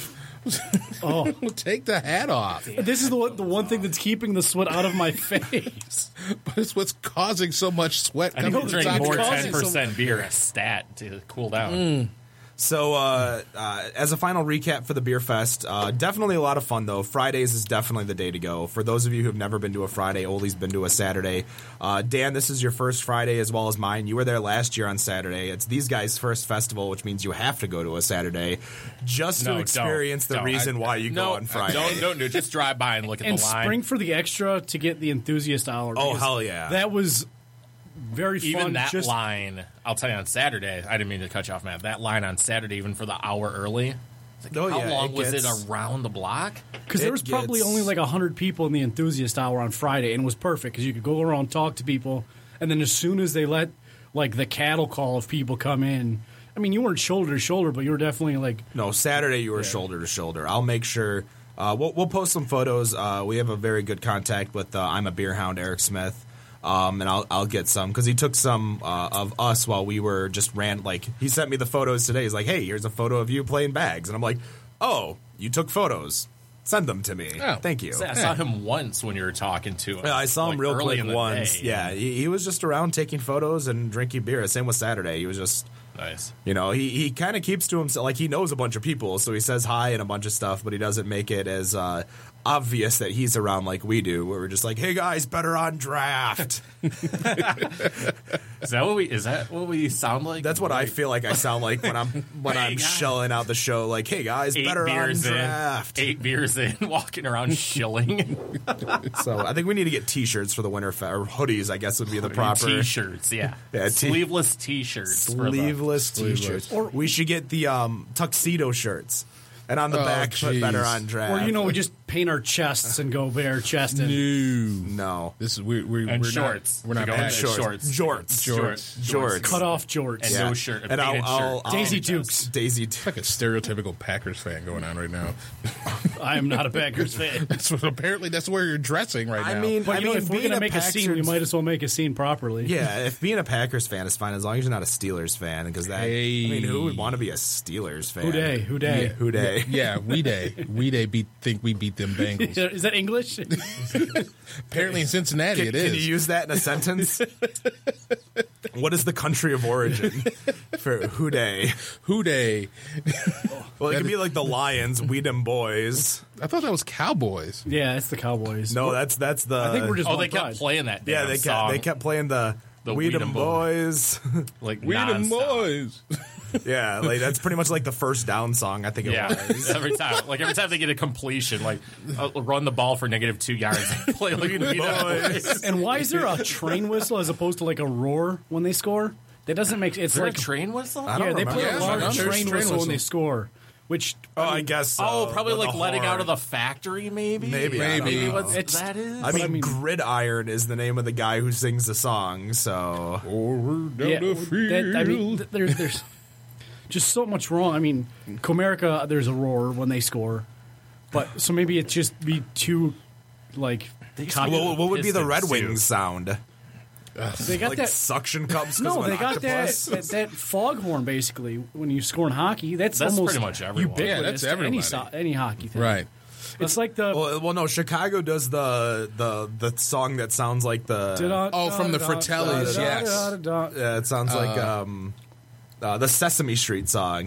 Oh, take the hat off. this is the one, the one thing that's keeping the sweat out of my face. But it's what's causing so much sweat. I need coming to drink inside more the car. ten percent beer, a stat to cool down. Mm. So, uh, uh, as a final recap for the Beer Fest, uh, definitely a lot of fun, though. Fridays is definitely the day to go. For those of you who have never been to a Friday, Ollie's been to a Saturday. Uh, Dan, this is your first Friday as well as mine. You were there last year on Saturday. It's these guys' first festival, which means you have to go to a Saturday just No, to don't. experience the Don't. reason I- why you no, go on Friday. Don't, don't do it. Just drive by and look at And the line. spring for the extra to get the enthusiast hour. Oh, because hell yeah. That was very Even fun. that just, line, I'll tell you on Saturday, I didn't mean to cut you off, Matt. That line on Saturday, even for the hour early, it's like, Oh, how yeah, long it was gets- it around the block? Because It there was probably gets- only like one hundred people in the enthusiast hour on Friday, and it was perfect because you could go around, talk to people, and then as soon as they let like the cattle call of people come in, I mean, you weren't shoulder to shoulder, but you were definitely like, No, Saturday you were shoulder to shoulder. I'll make sure. Uh, we'll, we'll post some photos. Uh, we have a very good contact with uh, I'm a Beer Hound, Eric Smith. Um, and I'll I'll get some because he took some uh, of us while we were just ran. Like he sent me the photos today. He's like, "Hey, here's a photo of you playing bags," and I'm like, "Oh, you took photos? Send them to me. Oh. Thank you." I saw him once when you were talking to him. Yeah, I saw him like, real early quick in the once. day. Yeah, he, he was just around taking photos and drinking beer. Same with Saturday. He was just Nice. You know, he, he kind of keeps to himself, like he knows a bunch of people, so he says hi and a bunch of stuff, but he doesn't make it as uh, obvious that he's around like we do, where we're just like, hey guys, better on draft. Is that what we? Is that what we sound like? That's what I feel like I sound like when I'm when Hey, I'm guys. shelling out the show. Like, hey guys, Eight better on beers in, draft. eight beers in, walking around shilling. So I think we need to get T-shirts for the winter fe- or hoodies. I guess would be the proper T-shirts. Yeah, Yeah, t- sleeveless T-shirts. for the- sleeveless Sleeveless. T-shirts. Or we should get the um, tuxedo shirts, and on the Oh, back put jeez. better on draft. Or, you know, we just paint our chests and go bare chested. No. no This is we we And we're shorts. Not, we're not We go packing. with shorts. jorts, Jorts. jorts, Cut off jorts. And no shirt. and I'll, painted I'll, shirt. I'll Daisy Painted Dukes. Daisy Like a stereotypical Packers fan going on right now. I am not a Packers fan. That's what, apparently that's where you're dressing right I now. mean, But I you know, mean, if we're being going to a make a scene, we Packers- might as well make a scene properly. Yeah, if being a Packers fan is fine as long as you're not a Steelers fan, because that. Hey. I mean, who would want to be a Steelers fan? Who day? Who day? Who day? yeah, we day we day beat think we beat them Bengals. Is that English? Apparently in Cincinnati Can, it can is. you use that in a sentence? What is the country of origin for who day? Who day? Well, it could be like the Lions, we them boys. I thought that was Cowboys. Yeah, it's the Cowboys. No, that's that's the. I think we're just Oh, one they kept pride. playing that. yeah. damn They kept song, they kept playing the. The We We them Dem boys. like We them nonstop. boys. Yeah, like that's pretty much like the first down song. I think it Yeah, was. every time, like every time they get a completion, like uh, run the ball for negative two yards, they play like boys. And why is there a train whistle as opposed to like a roar when they score? That doesn't make it's Is there like a train whistle? I don't yeah, they remember. play Yeah, a large there's train, train whistle, when whistle. they score, which Oh, I guess. So. Oh, probably With like a letting out horn. of the factory, maybe. Maybe, I don't Maybe. know. What It's- that is. I mean, I mean- Gridiron is the name of the guy who sings the song. So Forward down yeah, the field. that, I mean, th- there's there's just so much wrong. I mean, Comerica, there's a roar when they score, but so maybe it's just be too like. cocky. what, what would be the Red Pistons, too. Wings sound? They got Like that. suction cups? 'cause No, of an they got that, octopus? that that foghorn basically when you score in hockey. That's, That's almost pretty much everyone. ubiquitous Yeah, that's to any everybody. so, any hockey thing. Right. It's like the Well, well, no. Chicago does the the the song that sounds like the. Oh, from the Fratellis, yes. Yeah, it sounds like um, uh, the Sesame Street song.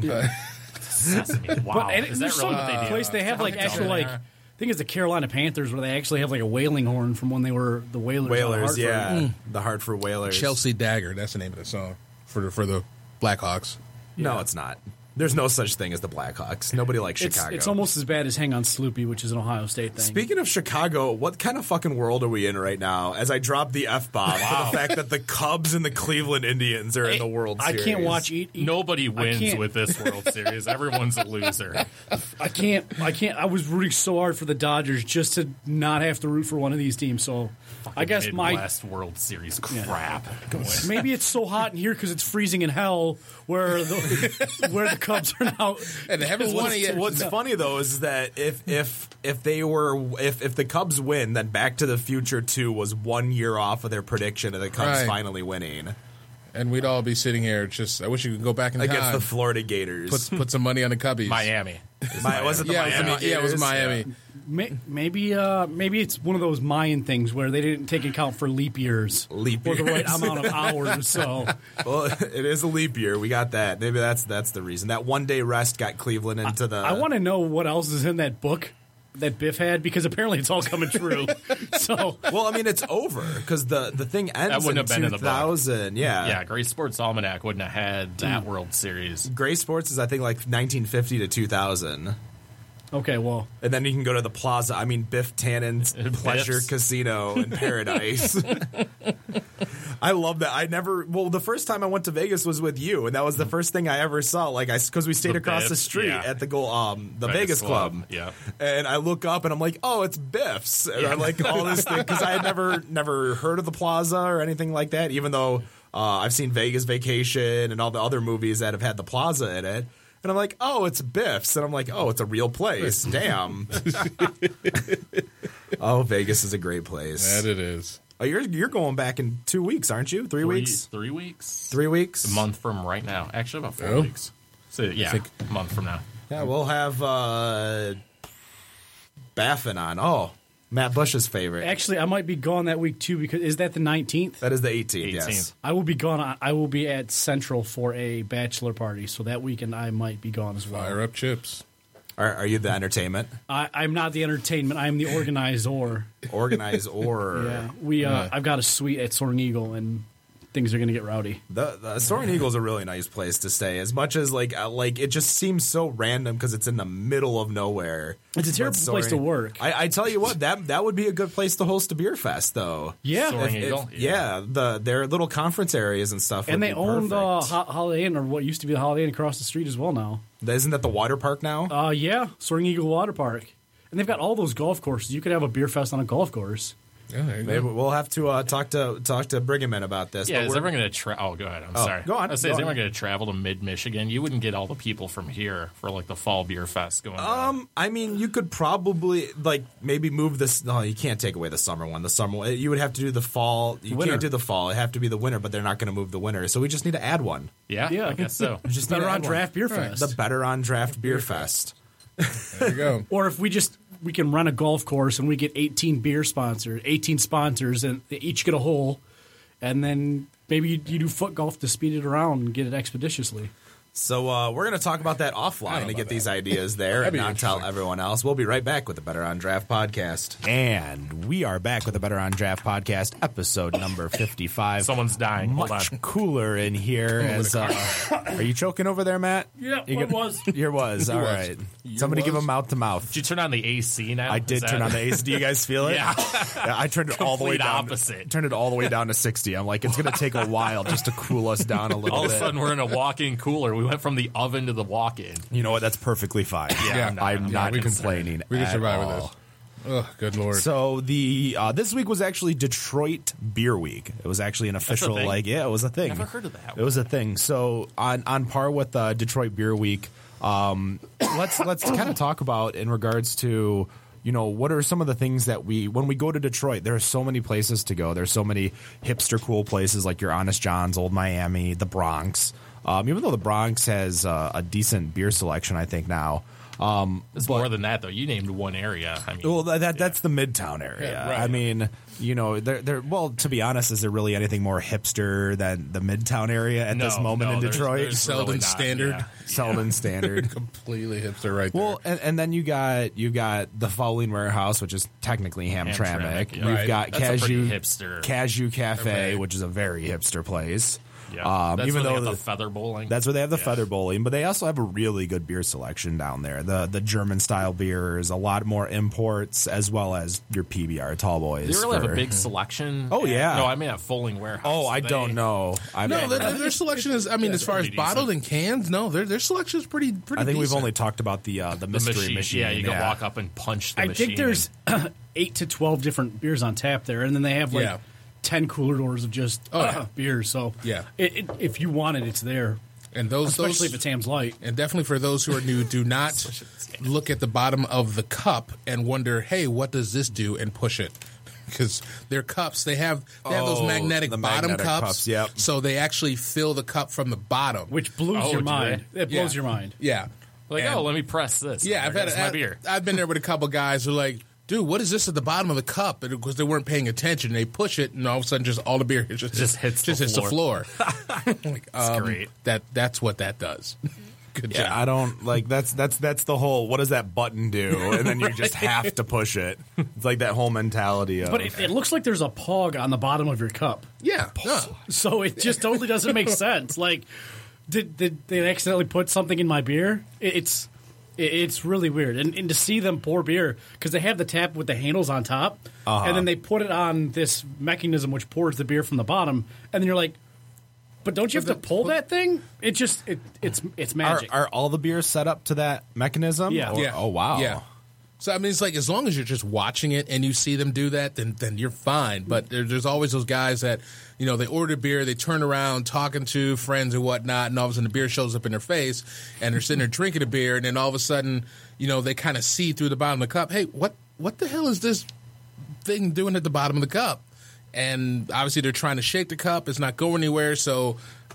Sesame. Wow, But and is there's that some really what they do? place they have like Tell me. actual like I think it's the Carolina Panthers where they actually have like a whaling horn from when they were the Whalers. out of Whalers, Hartford. yeah, the Hartford Whalers. Chelsea Dagger, that's the name of the song for the for the Blackhawks. No, it's not. There's no such thing as the Blackhawks. Nobody likes It's, Chicago. it's almost as bad as Hang on Sloopy, which is an Ohio State thing. Speaking of Chicago, what kind of fucking world are we in right now? As I drop the f bomb for the fact that the Cubs and the Cleveland Indians are in the World I Series. can't watch eat. eat Nobody wins can't- with this World Series. Everyone's a loser. I can't. I can't. I was rooting so hard for the Dodgers just to not have to root for one of these teams. So I guess my Midwest World Series crap. maybe it's so hot in here because it's freezing in hell where the where the Cubs are now. And they haven't won it yet. What's funny though is that if if if they were if if the Cubs win, then Back to the Future two was one year off of their prediction of the Cubs Right. finally winning And we'd all be sitting here just, I wish you could go back in against time. the Florida Gators. Put, put some money on the Cubbies. Miami. My, was it the Yeah, it was, Miami Mi- yeah, it was Gators? Miami. May- Maybe uh, maybe it's one of those Mayan things where they didn't take account for leap years, Leap or the right years. amount of hours. So Well, it is a leap year. We got that. Maybe that's that's the reason. That one day rest got Cleveland into the. I want to know what else is in that book that Biff had because apparently it's all coming true. So Well, I mean, it's over because the the thing ends wouldn't in have been in the two book. thousand. Yeah, Yeah, Great Sports Almanac wouldn't have had that World Series. Gray Sports is I think like nineteen fifty to two thousand. okay, well, And then you can go to the Plaza. I mean, Biff Tannen's Pleasure Biff's. Casino in Paradise. I love that. I never. Well, the first time I went to Vegas was with you, and that was the first thing I ever saw. Like I, because we stayed The across the Biff, street yeah. at the go, um, the Vegas, Vegas Club. Club, yeah. And I look up and I'm like, oh, it's Biff's. And I'm like all this thing because I had never, never heard of the Plaza or anything like that. Even though uh, I've seen Vegas Vacation and all the other movies that have had the Plaza in it. And I'm like, oh, it's Biff's. And I'm like, oh, it's a real place. Damn. Oh, Vegas is a great place. That it is. Oh, you're you're going back in two weeks, aren't you? Three, Three, weeks? Three weeks. Three weeks? A month from right now. Actually, about four Oh. weeks. So yeah, think- a month from now. Yeah, we'll have uh, Baffin on. Oh, Matt Bush's favorite. Actually, I might be gone that week too because is that the nineteenth? That is the eighteenth. Yes. I will be gone. I will be at Central for a bachelor party, so that weekend I might be gone as well. Fire up chips. Are, are you the entertainment? I, I'm not the entertainment. I'm the organizer. Organize or yeah, we. Uh, Yeah. I've got a suite at Soaring Eagle, and things are going to get rowdy. The, the Soaring Eagle is a really nice place to stay. As much as like uh, like it just seems so random because it's in the middle of nowhere. It's a terrible Soaring, place to work. I, I tell you what, that that would be a good place to host a beer fest, though. Yeah, Soaring If- if- Eagle? yeah, the their little conference areas and stuff. and would they be own the perfect. Ho- Holiday Inn, or what used to be the Holiday Inn across the street as well now. Isn't that the water park now? Uh, yeah, Soaring Eagle Water Park, and they've got all those golf courses. You could have a beer fest on a golf course. Yeah, there you Maybe go. we'll have to uh, talk to talk to Briggerman about this. Yeah, but is we're- everyone going to tra- Oh, go ahead. I'm Oh, sorry. go on, I say, go is on. everyone going to travel to mid-Michigan? You wouldn't get all the people from here for, like, the fall beer fest going on. Um, I mean, you could probably like maybe move this. No, you can't take away the summer one. The summer one, you would have to do the fall. You Winter. can't do the fall. It have to be the winter, but they're not going to move the winter. So we just need to add one. Yeah, Yeah. I guess so. We just need Better to on add one. Draft Beer Fest. The Better on Draft Beer Fest. There you go. Or if we just we can run a golf course and we get eighteen beer sponsors, eighteen sponsors, and they each get a hole, and then maybe you, you do foot golf to speed it around and get it expeditiously. So uh, we're going to talk about that offline to about get that. these ideas there That'd and be not tell interesting. everyone else. We'll be right back with the Better on Draft podcast. And we are back with the Better on Draft podcast, episode number fifty-five. Someone's dying. Hold Much on. cooler in here. As uh, are you choking over there, Matt? Yeah, You it got- was. Your was. All was. right. Your Somebody give was? him mouth to mouth. Did you turn on the A C now? I Is did that- turn on the A C. Do you guys feel it? Yeah. Yeah, I turned it all the way Complete down. opposite. Turned it all the way down to sixty. I'm like, it's going to take a while just to cool us down a little All of bit. a sudden, we're in a walk-in cooler. We went from the oven to the walk-in. You know what? That's perfectly fine. Yeah, I'm not- I'm I'm not not concerned. complaining. We can at survive all. with this. Oh, good lord. So the uh, this week was actually Detroit Beer Week. It was actually an official, thing? like, yeah, it was a thing. Never heard of that It was a thing. So on on par with uh, Detroit Beer Week, um, let's let's kind of talk about in regards to, you know, what are some of the things that we, when we go to Detroit, there are so many places to go. There's so many hipster cool places like your Honest John's, Old Miami, the Bronx. Um, even though the Bronx has uh, a decent beer selection, I think now. Um, It's but- more than that, though. You named one area. I mean, well, that, that that's the Midtown area. Yeah, right. I mean, you know, they're, they're well. To be honest, is there really anything more hipster than the Midtown area at no, this moment no, in there's- Detroit? there's Selden really not, Standard. yeah. Selden Standard. Completely hipster right there. Well, and, and then you got you got the Fowling Warehouse, which is technically Hamtramck. Hamtramck, yeah. You've Right. got That's a pretty Cashew hipster. Cashew Cafe, Okay. which is a very hipster place. Yeah. Um, That's even where they though got the- the feather bowling. That's where they have the Yeah. feather bowling, but they also have a really good beer selection down there. The the German style beers, a lot more imports, as well as your P B R tall boys. They really have for- a big selection. Oh, at- yeah. No, I mean at Fowling Warehouse. Oh, I They- don't know. I no, mean, their, their selection is. I mean, as far as pretty bottled and cans, no, their their selection is pretty pretty. I think we've decent. only talked about the uh, the The mystery machine. machine. Yeah, you can walk up and punch the I machine. think there's eight to twelve different beers on tap there, and then they have like Yeah. ten cooler doors of just Oh, uh, yeah. beers. So Yeah. it, it, if you want it, it's there. and those Especially those, if it's Ham's Light. and definitely for those who are new, do not look at the bottom of the cup and wonder, hey, what does this do, and push it. Because their cups, they have they have those Oh, magnetic the bottom magnetic cups, cups, yep. so they actually fill the cup from the bottom. Which blows Oh, your do mind. It blows Yeah. your mind. Yeah, like, And- oh, let me press this. yeah. There I've had goes I, my beer. I've been there with a couple guys who are like, dude, what is this at the bottom of the cup? Because they weren't paying attention. They push it, and all of a sudden, just all the beer just Just hits the just hits the floor. like, um, great. That that's what that does. Good Yeah, job. I don't like that's that's that's the whole. What does that button do? And then you just have to push it. It's like that whole mentality of. But it, it looks like there's a pog on the bottom of your cup. yeah. no. So it just totally doesn't make sense. Like, did, did they accidentally put something in my beer? It, it's it, it's really weird. And, and to see them pour beer, because they have the tap with the handles on top, Uh-huh. and then they put it on this mechanism which pours the beer from the bottom, and then you're like, but don't you have But to the- pull that thing? It just it, it's it's are, magic. are all the beers set up to that mechanism? Yeah. Or- Yeah. Oh wow. Yeah. So I mean, it's like as long as you're just watching it and you see them do that, then then you're fine. But there, there's always those guys that, you know, they order beer, they turn around talking to friends and whatnot, and all of a sudden the beer shows up in their face, and they're sitting there drinking a beer, and then all of a sudden, you know, they kind of see through the bottom of the cup. Hey, what what the hell is this thing doing at the bottom of the cup? And obviously they're trying to shake the cup; it's not going anywhere. So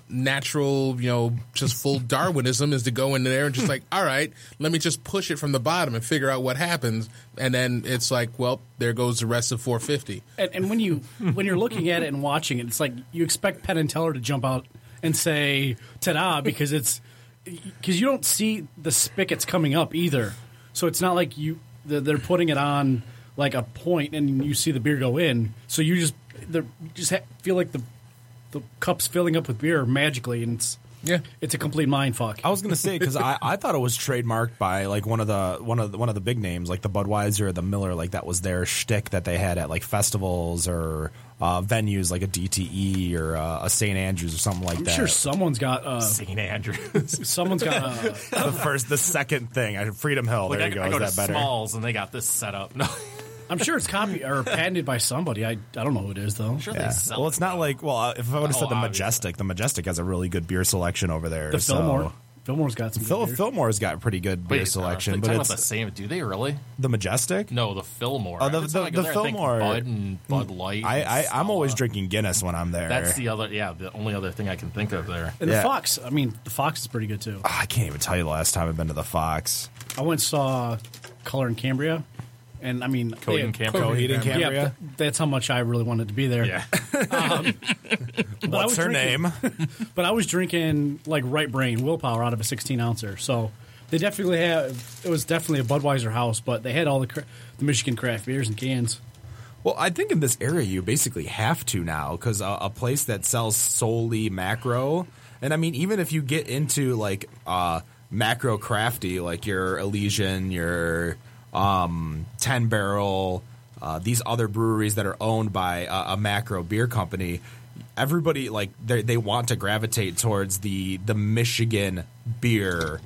natural, you know, just full Darwinism is to go in there and just like, all right, let me just push it from the bottom and figure out what happens. And then it's like, well, there goes the rest of four fifty. And, and when you when you're looking at it and watching it, it's like you expect Penn and Teller to jump out and say "ta-da" because it's because you don't see the spigots coming up either. So it's not like you they're putting it on like a point and you see the beer go in. So you just you just ha- feel like the the cup's filling up with beer magically, and it's yeah, it's a complete mind fuck. I was gonna say because I, I thought it was trademarked by like one of the one of the, one of the big names like the Budweiser or the Miller, like that was their shtick that they had at like festivals or uh, venues like a D T E or uh, a Saint Andrews or something like I'm that. sure someone's got uh, Saint Andrews. Someone's got uh, the first, the second thing. Freedom Hill. Like there I, you go. I go Is to that better? Smalls and they got this set up. No. I'm sure it's copied or patented by somebody. I, I don't know who it is though. I'm sure Yeah. they sell Well, it's not like well, uh, if I would have Oh, said the obviously. Majestic, the Majestic has a really good beer selection over there. The so. Fillmore. Fillmore's got some. Phil, good beers. Fillmore's got pretty good beer Wait, selection, uh, but talking it's about the same. Do they really? the Majestic. No, the Fillmore. Oh, the- Every time the- I go the there, I think Fillmore. Bud and Bud Light. I, and I I'm always Stella. drinking Guinness when I'm there. That's the other. Yeah, the only other thing I can think of there. And Yeah. the Fox. I mean, the Fox is pretty good too. Oh, I can't even tell you the last time I've been to the Fox. I went and saw Color in Cambria, and I mean, Coheed they- and Cambria. Coheed and Yeah, Cambria. th- that's how much I really wanted to be there. Yeah. But I What's was her drinking- name? But I was drinking like Right Brain Willpower out of a sixteen ouncer. So they definitely have. It was definitely a Budweiser house, but they had all the cra- the Michigan craft beers and cans. Well, I think in this area you basically have to now because a, a place that sells solely macro, and I mean even if you get into like uh, macro crafty, like your Elysian, your um, Ten Barrel, uh, these other breweries that are owned by a, a macro beer company, everybody like they they want to gravitate towards the the Michigan beer.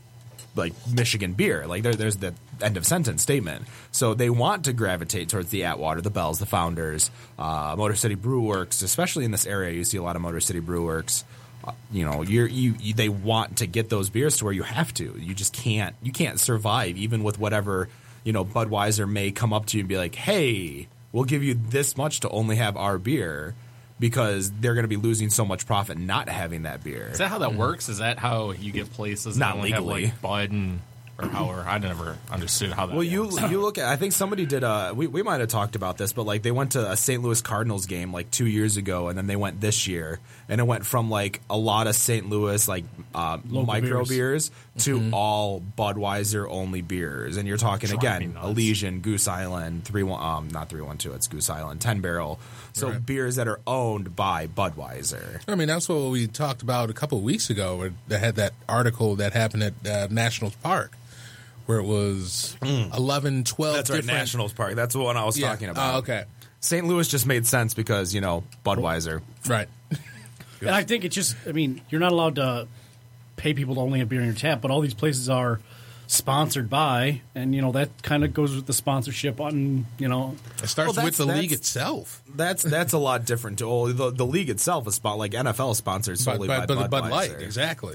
Like Michigan beer, like there, there's the end of sentence statement. So they want to gravitate towards the Atwater, the Bells, the Founders, uh, Motor City Brew Works, especially in this area. You see a lot of Motor City Brew Works. Uh, you know, you're, you you they want to get those beers to where you have to. You just can't. You can't survive even with whatever you know. Budweiser may come up to you and be like, "Hey, we'll give you this much to only have our beer." Because they're going to be losing so much profit not having that beer. Is that how that works? Is that how you get places? Not that only have, legally. like Bud and or however. I never understood how that. Well, you works. you look at. I think somebody did. A, we we might have talked about this, but like they went to a Saint Louis Cardinals game like two years ago, and then they went this year, and it went from like a lot of Saint Louis like uh, micro beers. beers, to Mm-hmm. all Budweiser only beers, and you're talking Drive me again nuts. Elysian, Goose Island, three one um not three one two, it's Goose Island, Ten Barrel, so Right. beers that are owned by Budweiser. I mean, that's what we talked about a couple of weeks ago. Where they had that article that happened at uh, Nationals Park, where it was eleven, twelve That's right, different. Nationals Park. That's the one I was Yeah. talking about. Oh, okay, Saint Louis just made sense because you know Budweiser. right. And I think it's just. I mean, you're not allowed to pay people to only have beer in your tap, but all these places are sponsored by, and you know that kind of goes with the sponsorship on. You know, It starts Well, with that's- the league that's- itself. That's that's a lot different. To oh, the the league itself is spot like N F L is sponsored solely but, by, but, Budweiser. Bud Light, exactly.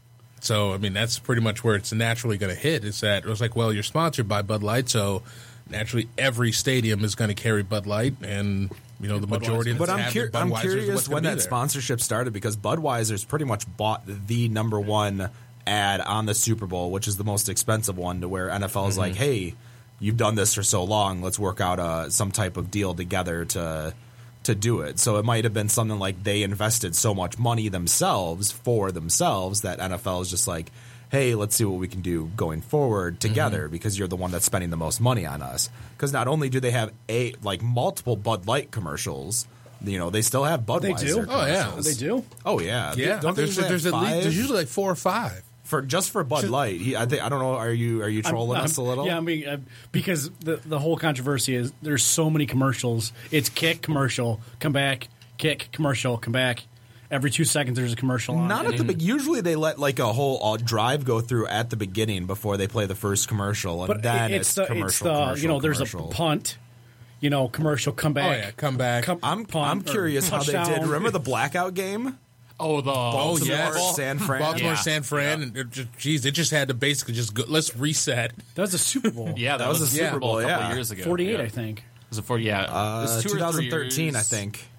So, I mean, that's pretty much where it's naturally going to hit. Is that it was like, well, you're sponsored by Bud Light, so naturally every stadium is going to carry Bud Light, and you know the majority of the But I'm, tab- cur- I'm Budweiser's what's curious gonna when be that there. sponsorship started because Budweiser's pretty much bought the number one ad on the Super Bowl, which is the most expensive one. To where N F L is Mm-hmm. like, hey, you've done this for so long, let's work out a, some type of deal together to to do it. So it might have been something like they invested so much money themselves for themselves that N F L is just like, hey, let's see what we can do going forward together Mm-hmm. because you're the one that's spending the most money on us. Because not only do they have a like multiple Bud Light commercials, you know, they still have Budweiser. They do? Oh, yeah. commercials. they do. Oh yeah, Yeah, Don't they there's usually there's, have at least, five? there's usually like four or five. for just for Bud Light. He, I think I don't know. Are you are you trolling I'm- us a little? Yeah, I mean, uh, because the the whole controversy is there's so many commercials. It's kick commercial, come back, kick commercial, come back. Every two seconds, there's a commercial on. Not at the big. Usually, they let like a whole uh, drive go through at the beginning before they play the first commercial, and But then it's it's, the commercial. it's the commercial, you know there's commercial. a punt, you know commercial, come back. Oh yeah, come back. Come- I'm punt I'm or curious how they did. touchdown. Remember the blackout game? Oh, the Oh Baltimore, yes, San Fran. Baltimore, Yeah. San Fran, and it just, geez, it just had to basically just go, let's reset. That was a Super Bowl. yeah, that, was was, a a Super Super Bowl Bowl, a couple yeah. years ago. forty-eight, yeah. I think. Was it forty? Yeah, it Uh, was two or three twenty thirteen, I years. think.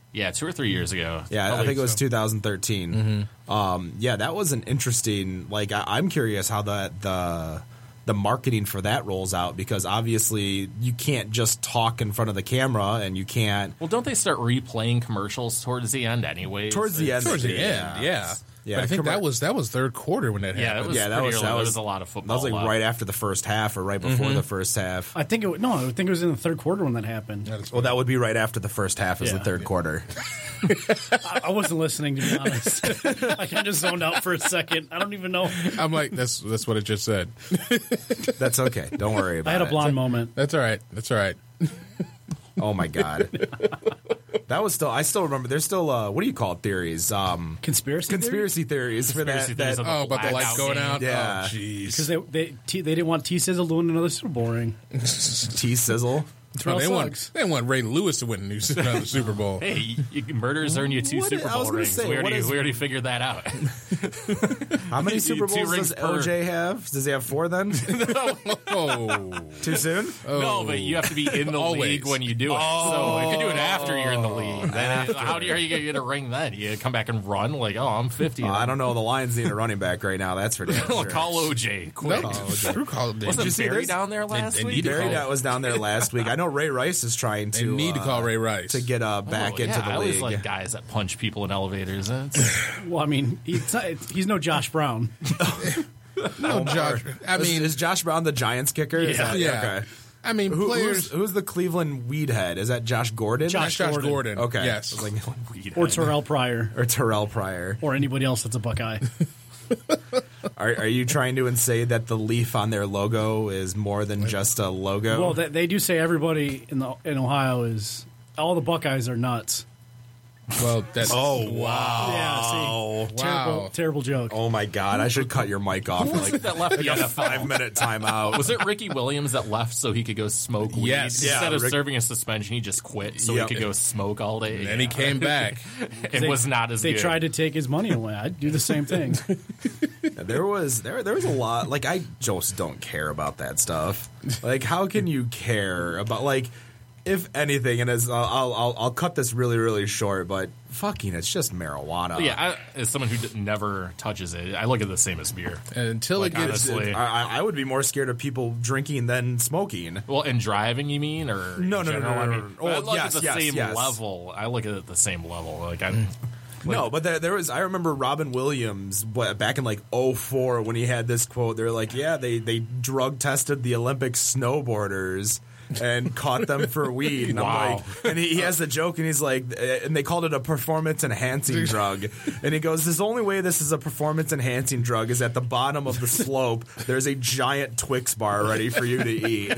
Yeah, two or three years ago. Yeah, I think it was so. twenty thirteen. Mm-hmm. Um, yeah, that was an interesting. Like, I, I'm curious how the the the marketing for that rolls out, because obviously you can't just talk in front of the camera, and you can't. Well, don't they start replaying commercials towards the end, anyways? Towards the end, towards the end, yeah. yeah. Yeah, but I think that was that was third quarter when that yeah, happened. It was yeah, that was early. that was, was a lot of football. That was like left. right after the first half, or right before mm-hmm. the first half. I think it no, I think it was in the third quarter when that happened. That well, that would be right after the first half, is yeah. the third quarter. I, I wasn't listening, to be honest. I kind of zoned out for a second. I don't even know. I'm like, that's that's what it just said. That's okay. Don't worry about it. I had a blonde it. moment. That's all right. That's all right. Oh my god. That was still. I still remember. There's still. Uh, what do you call it? Theories. Um, conspiracy. Conspiracy theories, conspiracy for that. theories that the oh, about the lights going game. out. Yeah. Oh, jeez. Because they they T, they didn't want T Sizzle to win another Super Bowl ring. T Sizzle. No, they want they want Ray Lewis to win another Super Bowl. Hey, you, you, murders earn you two What Super is, Bowl rings. Say, we, already, is, we already figured that out. How many Super Two Bowls rings does L J have? Does he have four then? Oh, Too soon? oh. No, but you have to be in the Always. league when you do it. Oh. So if you do it after you're in the league, then how do you, are you going to get a ring then? You come back and run like, oh, I'm fifty. Uh, I don't know. The Lions need a running back right now. That's for damn sure. Call O J. Quick. No, Drew called. Wasn't you see Barry there's- down there last they week? need to Barry call- that was down there last week. I know Ray Rice is trying They to need to uh, call Ray Rice to get uh, back Oh, into yeah, the I always league. like guys that punch people in elevators. It's, Well, I mean, he's not, he's no Josh Brown. No, Josh. I Is- mean, is Josh Brown the Giants kicker? Is Yeah. that- yeah. Okay. I mean, Who, players. who's, who's the Cleveland weedhead? Is that Josh Gordon? Josh Josh Gordon. Gordon. Okay. Yes. I was like, Or Terrell Pryor. or Terrell Pryor. Or anybody else that's a Buckeye. Are, are you trying to say that the leaf on their logo is more than just a logo? Well, they, they do say everybody in the in Ohio is all the Buckeyes are nuts. Well, that's. oh wow! Yeah, see, terrible, Wow. terrible joke. Oh my god! I should cut your mic off. Who was Like it that left the a N F L? five minute timeout. Was it Ricky Williams that left so he could go smoke weed? Yes. Instead Yeah, of Rick- serving a suspension, he just quit so Yep. he could go smoke all day. And he came back. It was not as They good. tried to take his money away. I'd do the same thing. There was there there was a lot. Like, I just don't care about that stuff. Like, how can you care about, like, if anything? And as I'll I'll I'll cut this really really short, but fucking, it's just marijuana. Yeah, I, as someone who d- never touches it, I look at it the same as beer. And until Like, it gets. honestly. I, I- I would be more scared of people drinking than smoking. Well, and driving, you mean, or No, in no, no, general? no, I no, mean, no, no. I Oh, look yes, at the yes, same yes. level. I look at it at the same level. Like I. No, but there, there was. I remember Robin Williams what, back in like oh four when he had this quote. They were like, "Yeah, they they drug tested the Olympic snowboarders and caught them for weed." And Wow. I'm like, and he, he has the joke, and he's like, and they called it a performance enhancing drug. And he goes, "The only way this is a performance enhancing drug is at the bottom of the slope. There's a giant Twix bar ready for you to eat."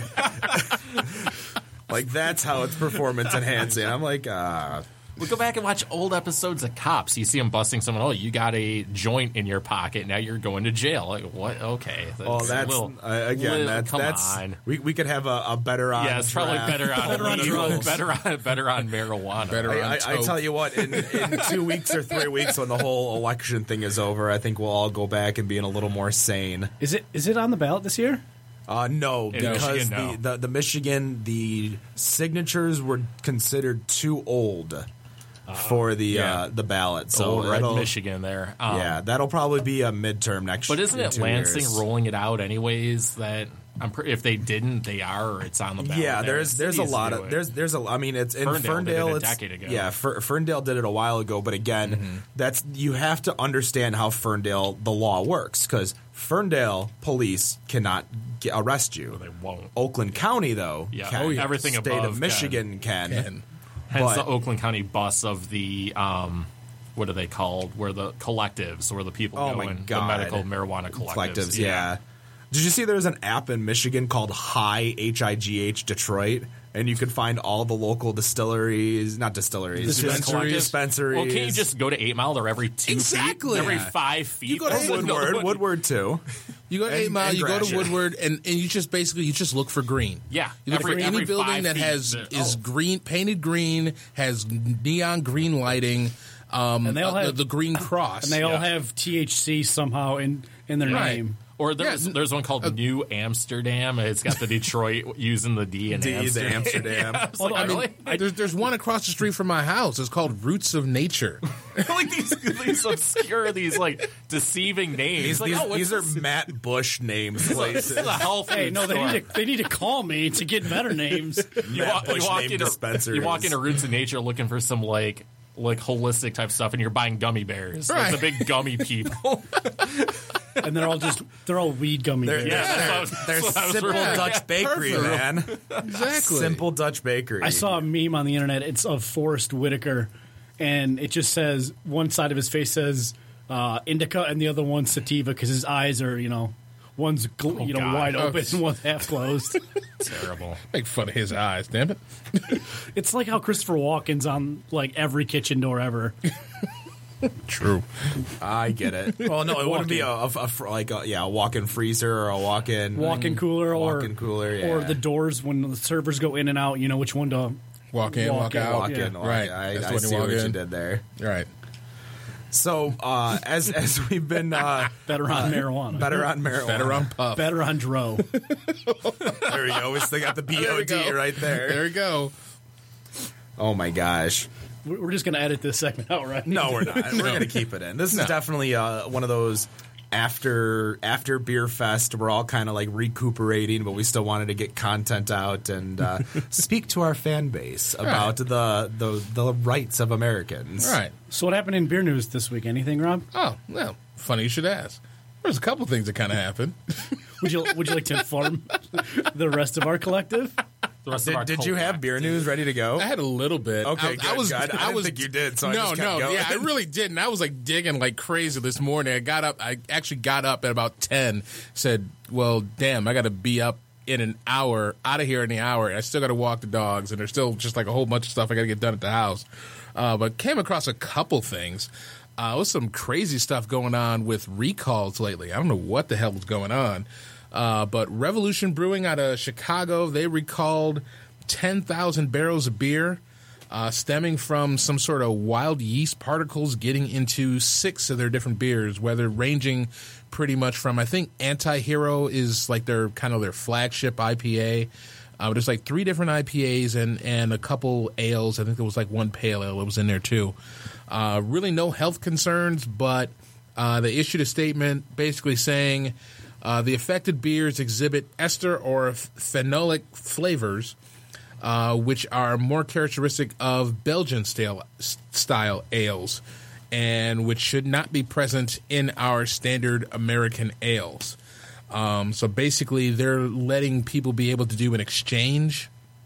Like, that's how it's performance enhancing. I'm like, ah. We go back and watch old episodes of Cops. You see them busting someone. Oh, you got a joint in your pocket. Now you're going to jail. Like what? Okay. That's Oh, that's a little, uh, again. little- that's come that's on. we we could have a, a better on. Yeah, it's probably draft. better on Better on weed, drugs. better on better on marijuana. Better I, on I, I toke. tell you what, in, in two weeks or three weeks, when the whole election thing is over, I think we'll all go back and being a little more sane. Is it is it on the ballot this year? Uh, no, In because Michigan, the, no. the the Michigan the signatures were considered too old for the yeah. uh, the ballot. So Old Red it'll- Michigan there. Um, yeah, that'll probably be a midterm next. But isn't in it two Lansing years. rolling it out anyways? That I'm pre- if they didn't, they are. Or it's on the ballot. Yeah, there. there's there's a Cities lot do of it. there's there's a I mean it's in Ferndale Ferndale, did it a it's decade ago. yeah Fer, Ferndale did it a while ago, but again Mm-hmm. that's you have to understand how Ferndale the law works, because Ferndale police cannot get, arrest you. They won't. Oakland County though, Yeah, can. oh, yeah. Everything State above of Michigan can. And Hence but- the Oakland County bus of the um, what are they called? Where the collectives, where the people Oh go my in, God. the medical marijuana collectives. collectives. Yeah. Did you see there's an app in Michigan called High H I G H Detroit, and you can find all the local distilleries, not distilleries, Dispensaries. just dispensaries. Well, can't you just go to Eight Mile? They're every two Exactly. feet, every Yeah. five feet. You go to That's what no Woodward, one- Woodward too. you go to And- Eight Mile, and you go to Gratiot. Woodward, and, and you just basically you just look for green. Yeah, you look every- for any every building five that feet. has Oh. is green, painted green, has neon green lighting, um, And they all uh, have- the, the green cross. And they all Yeah. have T H C somehow in in their Right. name. Or there's Yeah. there's one called Uh, New Amsterdam. It's got the Detroit using the D in D, the Amsterdam. Amsterdam. I was Although, like, I mean, really? I, there's, there's one across the street from my house. It's called Roots of Nature. like these these obscure, these like deceiving names. These, like, these, oh, what's these are this? Matt Bush names This places. is a health Hey, food no, they store. need to they need to call me to get better names. You Matt walk, Bush you walk named into dispensaries. you walk into Roots of Nature looking for some like like holistic type stuff, and you're buying gummy bears. Right. Like the big gummy people. And they're all just they're all weed gummy They're, bears. Yeah, that's what I was- they're that's what I was simple really- Dutch bakery, man. Exactly. Simple Dutch bakery. I saw a meme on the internet. It's of Forrest Whitaker, and it just says one side of his face says uh, indica, and the other one sativa because his eyes are you know one's gl- Oh, you know God. wide Oh. open and one's half closed. Terrible. Make fun of his eyes, damn it. It's like how Christopher Walken's on like every kitchen door ever. True. I get it. Well, no, it wouldn't be a, a, a fr- like a, yeah, a walk-in freezer or a walk-in Walk-in cooler or walk-in cooler, yeah. or the doors when the servers go in and out. You know which one to Walk in, walk, Walk in, out. walk-in. Yeah. walk- Right. I, That's I when you see walk what you in. did there. Right. So uh, as as we've been uh, better on marijuana, better on marijuana, Better on puff. better on dro. there we go. We still got the B There O we D go. right there. There we go. Oh my gosh. We're just gonna edit this segment out, right? No, we're not. We're gonna keep it in. This No. is definitely uh, one of those after after beer fest. We're all kind of like recuperating, but we still wanted to get content out and uh, speak to our fan base about the, the the rights of Americans. All right. So what happened in beer news this week? Anything, Rob? Oh, well, funny you should ask. There's a couple things that kind of happened. Would you Would you like to inform the rest of our collective? The rest of our Did, did you have beer news ready to go? I had a little bit. Okay, I, good, I was. good. I I, didn't was. think you did, so I no, just kept no, going. yeah, I really didn't. I was like digging like crazy this morning. I got up. I actually got up at about ten. Said, "Well, damn, I got to be up in an hour, out of here in the hour. I still got to walk the dogs, and there's still just like a whole bunch of stuff I got to get done at the house." Uh, but came across a couple things. Uh, with some crazy stuff going on with recalls lately. I don't know what the hell is going on. Uh, but Revolution Brewing out of Chicago, they recalled ten thousand barrels of beer uh, stemming from some sort of wild yeast particles getting into six of their different beers, whether ranging pretty much from, I think Anti-Hero is like their kind of their flagship I P A. Uh, but there's like three different I P As and, and a couple ales. I think there was like one pale ale that was in there too. Uh, really no health concerns, but uh, they issued a statement basically saying uh, the affected beers exhibit ester or f- phenolic flavors, uh, which are more characteristic of Belgian style, style ales, and which should not be present in our standard American ales. Um, so basically, they're letting people be able to do an exchange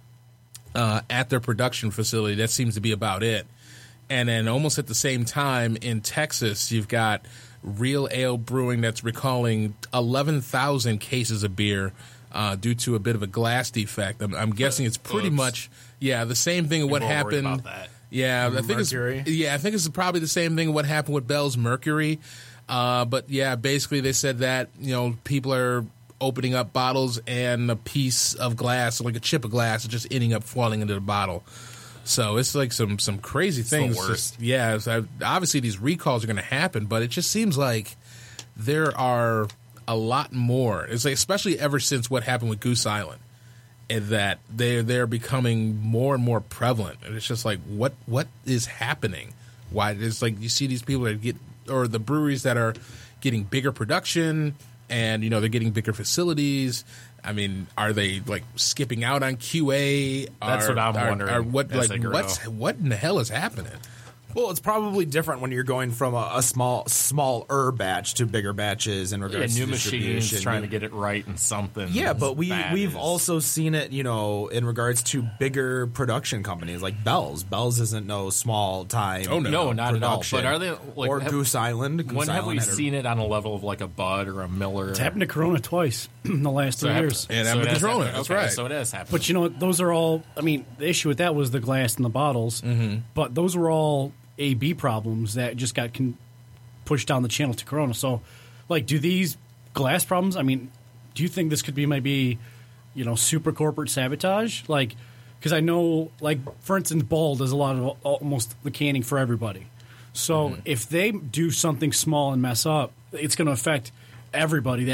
uh, at their production facility. That seems to be about it. And then almost at the same time in Texas, you've got Real Ale Brewing that's recalling eleven thousand cases of beer uh, due to a bit of a glass defect. I'm, I'm guessing it's pretty Oops. much, yeah, the same thing of what more worried happened. about that. Yeah, I think Mercury? it's yeah, I think it's probably the same thing what happened with Bell's Mercury. Uh, but yeah, basically they said that you know people are opening up bottles and a piece of glass, like a chip of glass, is just ending up falling into the bottle. So it's like some some crazy things. worst. Just- yeah, it's, uh, obviously these recalls are going to happen, but it just seems like there are a lot more. It's like especially ever since what happened with Goose Island, and that they're they're becoming more and more prevalent. And it's just like what what is happening? Why it's like you see these people that get or the breweries that are getting bigger production, and you know they're getting bigger facilities. I mean, are they like skipping out on Q A? That's Are- what I'm are- wondering are what as like they grow. what's what in the hell is happening? Well, it's probably different when you're going from a, a small, smaller batch to bigger batches in Yeah, regards new to machines distribution. trying to get it right in something. Yeah, but we bad we've is- also seen it, you know, in regards to bigger production companies like Bell's. Bell's isn't no small time. Oh, no. No, not at all. production. But are they like or have- Goose Island? Goose When have Island we had a- seen it on a level of like a Bud or a Miller? It's happened to Corona twice in the last So three it years. happened- And so happened it to has Corona, happened. that's Okay, right. So it has happened. But you know, what, those are all. I mean, the issue with that was the glass in the bottles. Mm-hmm. But those were all A B problems that just got con- pushed down the channel to Corona. So, like, do these glass problems? I mean, do you think this could be maybe, you know, super corporate sabotage? Like, because I know, like, for instance, Ball does a lot of almost the canning for everybody. So if they do something small and mess up, it's going to affect everybody that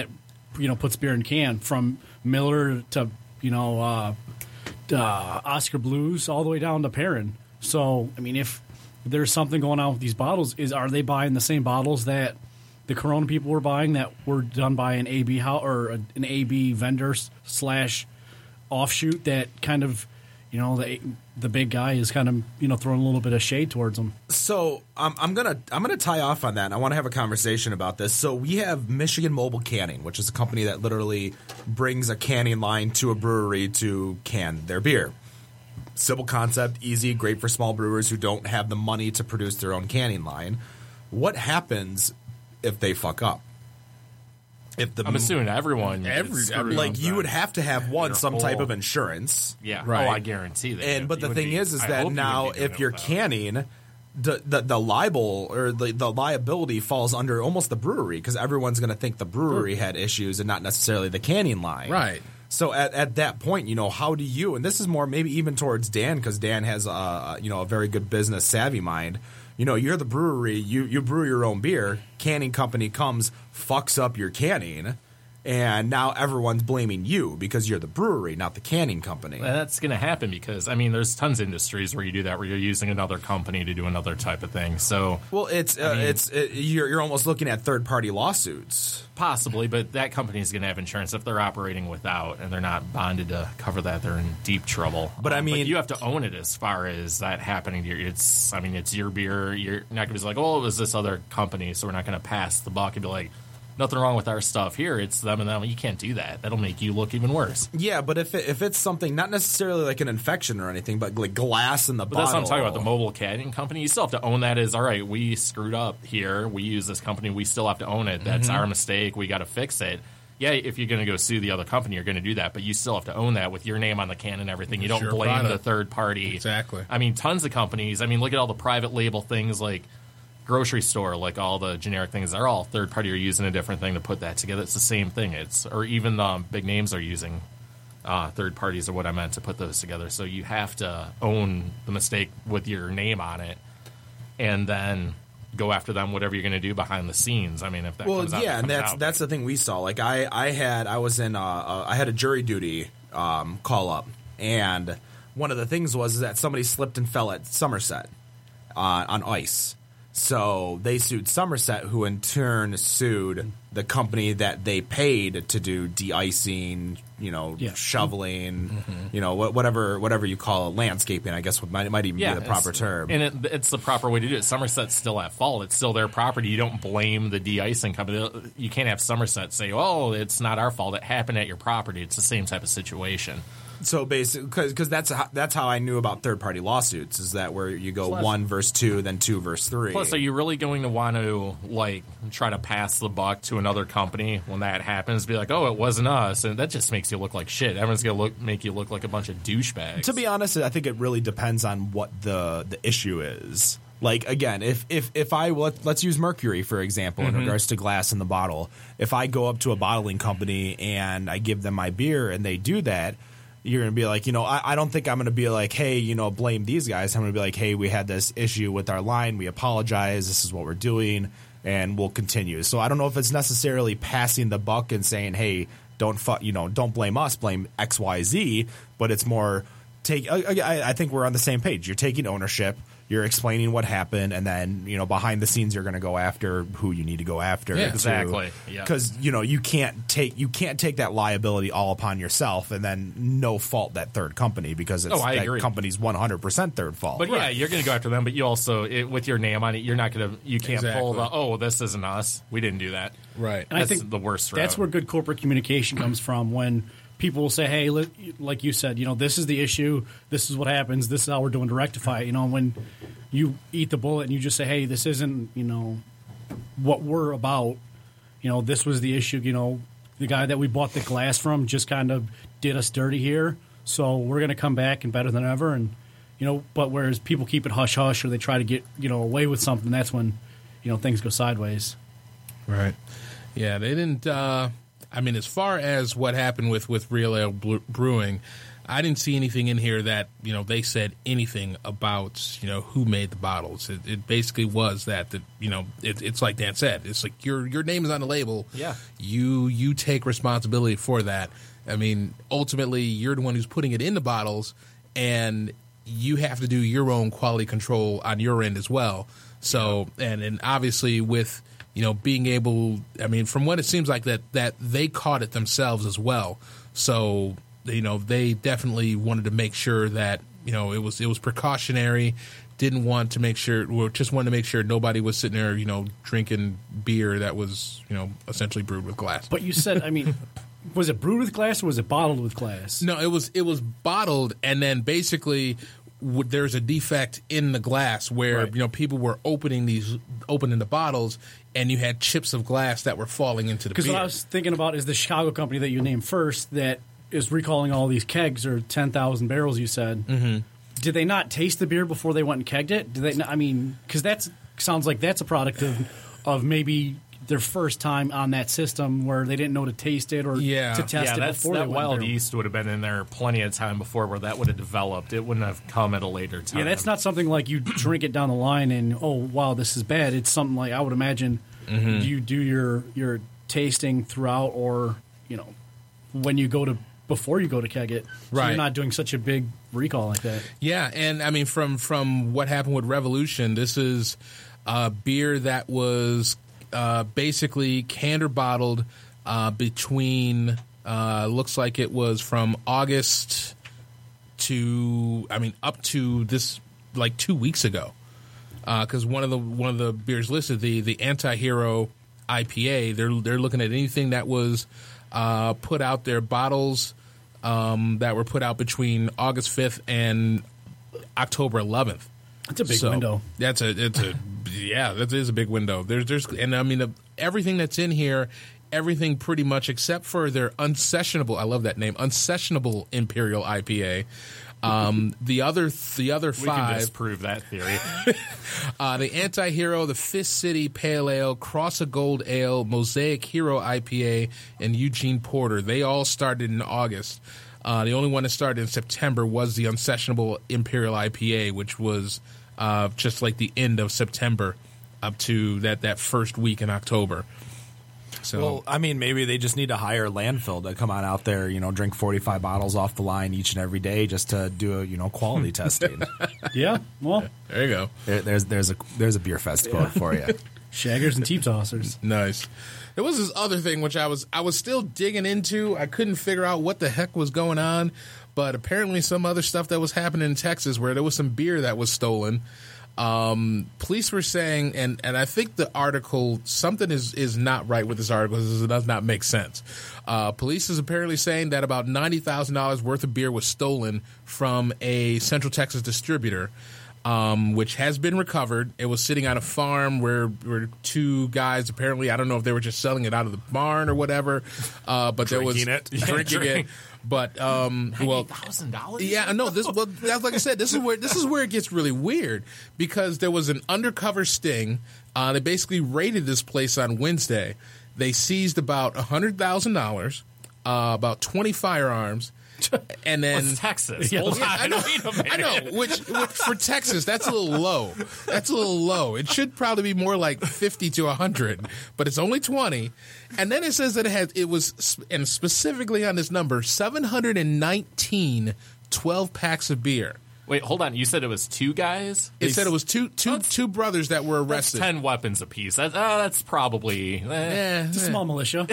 you know puts beer in can, from Miller to you know uh, uh, Oscar Blues all the way down to Perrin. So I mean, if there's something going on with these bottles, is are they buying the same bottles that the Corona people were buying that were done by an A B house or an A B vendor slash offshoot that kind of, you know, the the big guy is kind of, you know, throwing a little bit of shade towards them. So um, I'm gonna I'm gonna tie off on that. And I want to have a conversation about this. So we have Michigan Mobile Canning, which is a company that literally brings a canning line to a brewery to can their beer. Simple concept, easy, great for small brewers who don't have the money to produce their own canning line. What happens if they fuck up? If the I'm assuming everyone, every, every like you would have to have one some whole, type of insurance, yeah. Right. Oh, I guarantee that. And but the thing be, is, is I that hope now you if you're without. canning, the, the the libel or the the liability falls under almost the brewery because everyone's going to think the brewery had issues and not necessarily the canning line, Right. So at, at that point, you know, how do you? And this is more maybe even towards Dan because Dan has a you know a very good business savvy mind. You know, you're the brewery, you you brew your own beer. Canning company comes, fucks up your canning. And now everyone's blaming you because you're the brewery, not the canning company. That's going to happen because, I mean, there's tons of industries where you do that, where you're using another company to do another type of thing. So, well, it's uh, I mean, it's it, you're you're almost looking at third party lawsuits. Possibly, but that company is going to have insurance. If they're operating without and they're not bonded to cover that, they're in deep trouble. But I Um, mean, you have to own it as far as that happening to your. It's, I mean, it's your beer. You're not going to be like, oh, it was this other company, so we're not going to pass the buck and be like, nothing wrong with our stuff here. It's them and them. You can't do that. That'll make you look even worse. Yeah, but if it, if it's something not necessarily like an infection or anything, but like glass in the But bottle. that's what I'm talking about. The mobile canning company. You still have to own that. As all right, we screwed up here. We use this company. We still have to own it. That's mm-hmm. our mistake. We got to fix it. Yeah, if you're going to go sue the other company, you're going to do that. But you still have to own that with your name on the can and everything. You don't Sure blame product. the third party. Exactly. I mean, tons of companies. I mean, look at all the private label things like grocery store, like all the generic things. They're all third party are using a different thing to put that together. It's the same thing. It's or even the big names are using uh, third parties are what I meant to put those together. So you have to own the mistake with your name on it, and then go after them whatever you're going to do behind the scenes. I mean, if that well, comes out, yeah, it and comes that's out. that's the thing we saw. Like I, I had I was in uh, uh, I had a jury duty um, call up, and one of the things was that somebody slipped and fell at Somerset uh, on ice. So they sued Somerset, who in turn sued the company that they paid to do de-icing, you know, Yeah. shoveling, mm-hmm. you know, wh- whatever whatever you call it, landscaping, I guess might, might even yeah, be the proper it's- term. And it, it's the proper way to do it. Somerset's still at fault. It's still their property. You don't blame the de-icing company. You can't have Somerset say, oh, it's not our fault. It happened at your property. It's the same type of situation. So basically, because that's how, that's how I knew about third party lawsuits, is that where you go Plus- one verse two, then two verse three. Plus, are you really going to want to like try to pass the buck to another company when that happens? Be like, oh, it wasn't us, and that just makes you look like shit. Everyone's gonna look make you look like a bunch of douchebags. To be honest, I think it really depends on what the the issue is. Like again, if if if I let, let's use mercury for example in Mm-hmm. regards to glass in the bottle. If I go up to a bottling company and I give them my beer and they do that, you're going to be like, you know, I, I don't think I'm going to be like, hey, you know, blame these guys. I'm going to be like, hey, we had this issue with our line. We apologize. This is what we're doing, and we'll continue. So I don't know if it's necessarily passing the buck and saying, hey, don't fu- you know, don't blame us, blame X Y Z. But it's more take. I, I think we're on the same page. You're taking ownership. You're explaining what happened, and then, you know, behind the scenes, you're going to go after who you need to go after. Yeah, exactly. Yeah. Because, you know, you can't take you can't take that liability all upon yourself and then no fault that third company because it's Oh, I that agree. company's one hundred percent third fault. But yeah, you're going to go after them. But you also, it, with your name on it, you're not going to. You can't pull the. Exactly. Oh, this isn't us. We didn't do that. Right. And I That's think the worst route. That's where good corporate communication comes from when people will say, hey, li- like you said, you know, this is the issue. This is what happens. This is how we're doing to rectify it. You know, when you eat the bullet and you just say, hey, this isn't, you know, what we're about. You know, this was the issue. You know, the guy that we bought the glass from just kind of did us dirty here. So we're going to come back and better than ever. And, you know, but whereas people keep it hush hush or they try to get, you know, away with something, that's when, you know, things go sideways. Right. Yeah, they didn't. Uh, I mean, as far as what happened with, with Real Ale Ble- Brewing, I didn't see anything in here that, you know, they said anything about, you know, who made the bottles. It, it basically was that, that you know, it, it's like Dan said. It's like your your name is on the label. Yeah. You, you take responsibility for that. I mean, ultimately, you're the one who's putting it in the bottles, and you have to do your own quality control on your end as well. So, and, and obviously with, you know, being able, I mean, from what it seems like that, that they caught it themselves as well. So, you know, they definitely wanted to make sure that, you know, it was, it was precautionary, didn't want to make sure, well, just wanted to make sure nobody was sitting there, you know, drinking beer that was, you know, essentially brewed with glass. But you said, I mean, was it brewed with glass or was it bottled with glass? No, it was, it was bottled, and then basically w- there's a defect in the glass where, Right. you know, people were opening these, opening the bottles, and you had chips of glass that were falling into the beer. Because what I was thinking about is the Chicago company that you named first that is recalling all these kegs, or ten thousand barrels, you said. Mm-hmm. Did they not taste the beer before they went and kegged it? Did they? Not, I mean, because that sounds like that's a product of, of maybe their first time on that system where they didn't know to taste it or Yeah. to test Yeah, it that's, before that they went wild there. yeast would have been in there plenty of time before where that would have developed. It wouldn't have come at a later time. Yeah, that's not something like you drink it down the line and, oh, wow, this is bad. It's something like, I would imagine, Mm-hmm. you do your your tasting throughout, or, you know, when you go to, before you go to keg it. So Right. you're not doing such a big recall like that. Yeah, and I mean, from from what happened with Revolution, this is a beer that was uh, basically canned or bottled uh, between, uh, looks like it was from August to, I mean, up to this, like two weeks ago. Because uh, one of the one of the beers listed, the the Anti-Hero I P A, they're they're looking at anything that was uh, put out there, bottles um, that were put out between August fifth and October eleventh. It's a big So, window. That's a it's a yeah, that is a big window. There's there's and I mean the, everything that's in here, everything pretty much except for their unsessionable. I love that name, unsessionable Imperial I P A. Um, the other the other We five. can disprove that theory. Uh, the Anti-Hero, the Fist City Pale Ale, Cross of Gold Ale, Mosaic Hero I P A, and Eugene Porter. They all started in August. Uh, the only one that started in September was the Unsessionable Imperial I P A, which was uh, just like the end of September up to that, that first week in October. So, Well, I mean, maybe they just need to hire landfill to come on out there, you know, drink forty-five bottles off the line each and every day just to do a, you know, quality testing. Yeah, well, there you go. There, there's there's a there's a beer fest quote for you. shaggers and teep tossers. Nice. There was this other thing which I was I was still digging into. I couldn't figure out what the heck was going on, but apparently some other stuff that was happening in Texas where there was some beer that was stolen. Um, police were saying, and, and I think the article, something is, is not right with this article. It does not make sense. Uh, police is apparently saying that about ninety thousand dollars worth of beer was stolen from a Central Texas distributor. Um, which has been recovered. It was sitting on a farm where, where two guys, apparently, I don't know if they were just selling it out of the barn or whatever, uh, but there was Drinking it. drinking it. But um, well, ninety thousand dollars? yeah, no. This well, that's like I said. This is where this is where it gets really weird because there was an undercover sting. Uh, they basically raided this place on Wednesday. They seized about a hundred thousand uh, dollars, about twenty firearms. And then It's Texas. Yeah, Hold yeah, on. I know, Wait a minute. I know. Which, which for Texas, that's a little low. That's a little low. It should probably be more like fifty to a hundred, but it's only twenty. And then it says that it had it was, and specifically on this number, seven hundred and nineteen twelve packs of beer. Wait, hold on. You said it was two guys? It said it was two two two brothers that were That's arrested. ten weapons apiece. That, uh, that's probably... eh. Eh, It's a eh. small militia.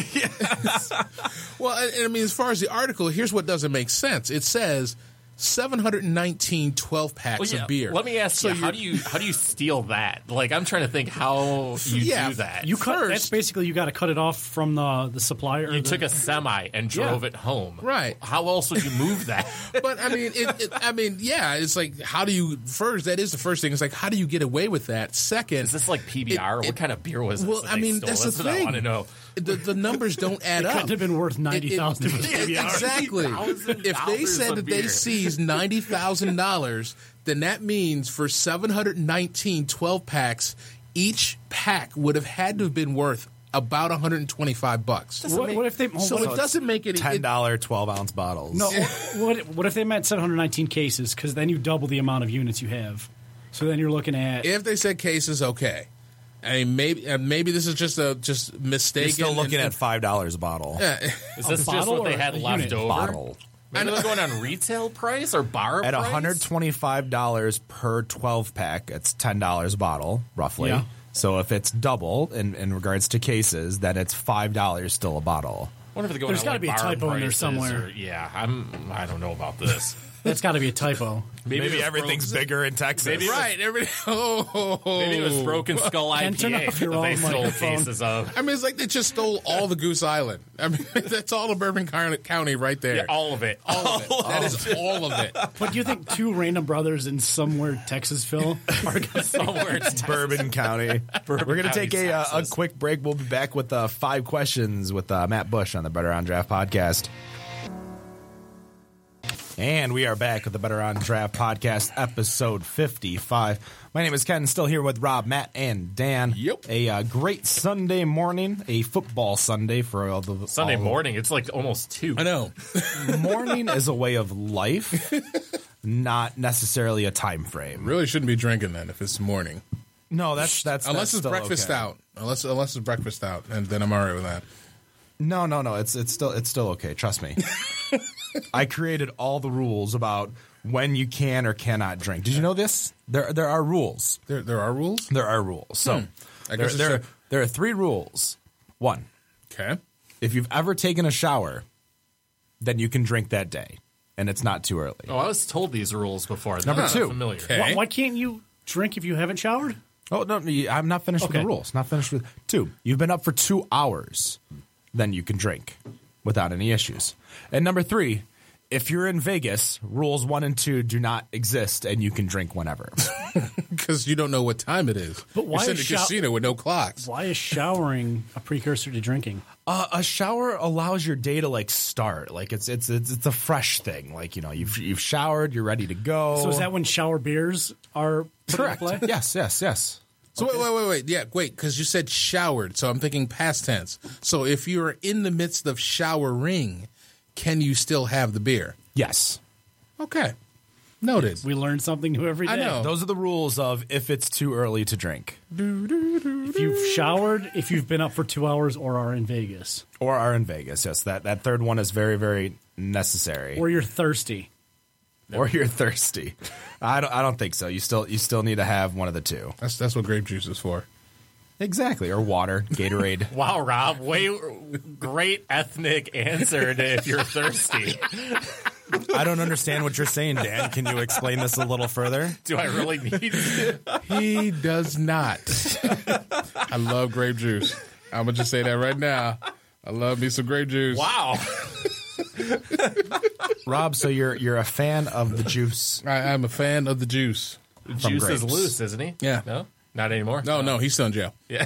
Well, I, I mean, as far as the article, here's what doesn't make sense. It says seven hundred nineteen twelve packs Well, yeah, of beer. Let me ask So you, how you're- do you how do you steal that? Like, I'm trying to think how you Yeah, do that. You cut. First- That's basically you got to cut it off from the the supplier. You the, took a semi and drove it home. Right. How else would you move that? But I mean, it, it, I mean, yeah, it's like, how do you first? That is the first thing. It's like, how do you get away with that? Second, Is this like P B R? It- what it- kind of beer was this? well, that I they mean, stole? that's the That's what I thing. want to know. the, the numbers don't add up. couldn't have been worth ninety thousand. It- it- it- Exactly. If they said of that they beer. seized ninety thousand dollars, then that means for seven hundred nineteen twelve packs, each pack would have had to have been worth about one hundred twenty-five bucks. What, what if they? So what it doesn't make any ten dollar twelve ounce bottles. No. what What if they meant seven hundred nineteen cases? Because then you double the amount of units you have. So then you're looking at. If they said cases, okay. I mean, maybe uh, maybe this is just a just mistaken. You're still looking and, at five dollars a bottle. Yeah. Is this just bottle what they or had a left unit? over? Bottle. Maybe they're going on retail price or bar At price? one hundred twenty-five dollars per twelve pack, it's ten dollars a bottle, roughly. Yeah. So if it's double in, in regards to cases, then it's five dollars still a bottle. I wonder if they're going There's on, gotta like, be a bar typo in there prices somewhere. or- yeah, I'm. I don't know about this. That's got to be a typo. Maybe, Maybe it was everything's broken- bigger in Texas. Maybe it was- Right. Every, oh, Maybe it was Broken Skull I Ken, P turn A off your that they own sold microphone. cases of. I mean, it's like they just stole all the Goose Island. I mean, that's all of Bourbon County right there. Yeah, all of it. all of it. That is all of it. But do you think two random brothers in somewhere Texasville are going to Somewhere it's Bourbon County. We're going to take a, uh, a quick break. We'll be back with uh, five questions with uh, Matt Bush on the Better on Draft podcast. And we are back with the Better on Draft podcast, episode fifty-five. My name is Ken, still here with Rob, Matt, and Dan. Yep. A uh, great Sunday morning, a football Sunday for all the Sunday all morning. It's like almost two. I know. Morning is a way of life, not necessarily a time frame. Really shouldn't be drinking then if it's morning. No, that's that's Unless that's it's still breakfast okay. out. Unless unless it's breakfast out, and then I'm all right with that. No, no, no. It's it's still it's still okay. Trust me. I created all the rules about when you can or cannot drink. Did you know this? There there are rules. There there are rules? There are rules. So Hmm. I there guess there, it's a- there are three rules. One, Okay. if you've ever taken a shower, then you can drink that day, and it's not too early. Oh, I was told these rules before. Number They're two. Familiar. Okay. Why, why can't you drink if you haven't showered? Oh no, no, I'm not finished with Okay. the rules. Not finished with two. You've been up for two hours, then you can drink without any issues. And number three, if you're in Vegas, rules one and two do not exist, and you can drink whenever. Because you don't know what time it is. But why You're sitting is in a shou- casino with no clocks. Why is showering a precursor to drinking? Uh, a shower allows your day to like start, like it's it's it's, it's a fresh thing. Like you know, you've you've showered, you're ready to go. So is that when shower beers are put correct? into play? Yes, yes, yes. So wait, wait, wait, wait. Yeah, wait, because you said showered, so I'm thinking past tense. So if you're in the midst of showering, can you still have the beer? Yes. Okay. Noted. We learn something new every day. I know. Those are the rules of if it's too early to drink If you've showered, if you've been up for two hours, or are in Vegas, or are in Vegas. Yes, that, that third one is very, very necessary. or you're thirsty. Or you're thirsty. I don't. I don't think so. You still. You still need to have one of the two. That's that's what grape juice is for. Exactly. Or water, Gatorade. Wow, Rob, way great ethnic answer to if you're thirsty. I don't understand what you're saying, Dan. Can you explain this a little further? Do I really need to? He does not. I love grape juice. I'm gonna just say that right now. I love me some grape juice. Wow. Rob, so you're you're a fan of the juice. I, I'm a fan of the juice. Juice is grapes. loose, isn't he? Yeah. No? Not anymore? No, no, he's still in jail. Yeah.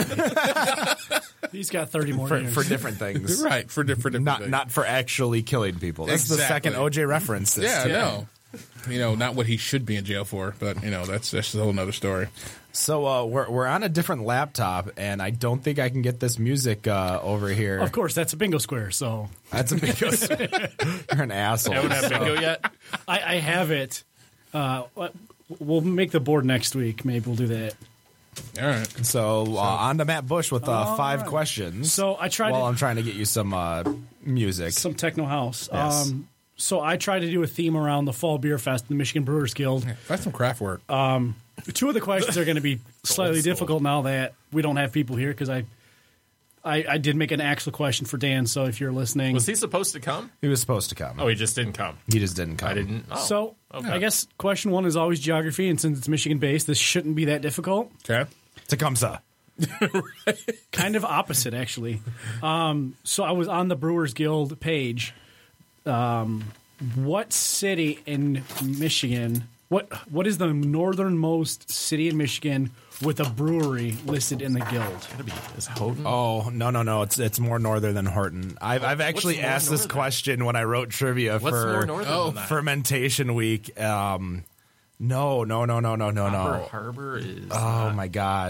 He's got thirty more For, years. for different things. Right, for different, Not things. not for actually killing people. That's the Exactly. second O J reference. This Yeah, I too. know. You know, not what he should be in jail for, but you know, that's that's a whole nother story. So uh, we're we're on a different laptop, and I don't think I can get this music uh, over here. Of course, that's a bingo square. So That's a big. You're an asshole. Haven't had So- bingo yet? I, I have it. Uh, we'll make the board next week. Maybe we'll do that. All right. So, uh, on to Matt Bush with uh, five right. questions. So I tried While to- I'm trying to get you some uh, music. Some techno house. Yes. Um, so I tried to do a theme around the Fall Beer Fest, the Michigan Brewers Guild. That's some craft work. Two of the questions are going to be slightly difficult now that we don't have people here because I, I, I did make an actual question for Dan. So if you're listening, Was he supposed to come? He was supposed to come. Oh, he just didn't come. He just didn't come. I didn't. Oh. so okay. I guess question one is always geography, and since it's Michigan based, this shouldn't be that difficult. Okay. Tecumseh. Kind of opposite, actually. Um, so I was on the Brewers Guild page. Um, what city in Michigan? What what is the northernmost city in Michigan with a brewery listed in the guild? Gotta be, is Houghton? Oh no no no! It's it's more northern than Horton. I've I've actually more asked this northern? question when I wrote trivia What's for more northern oh, than that? fermentation week. Um, no no no no no no Harbor no. Harbor is. Oh my gosh!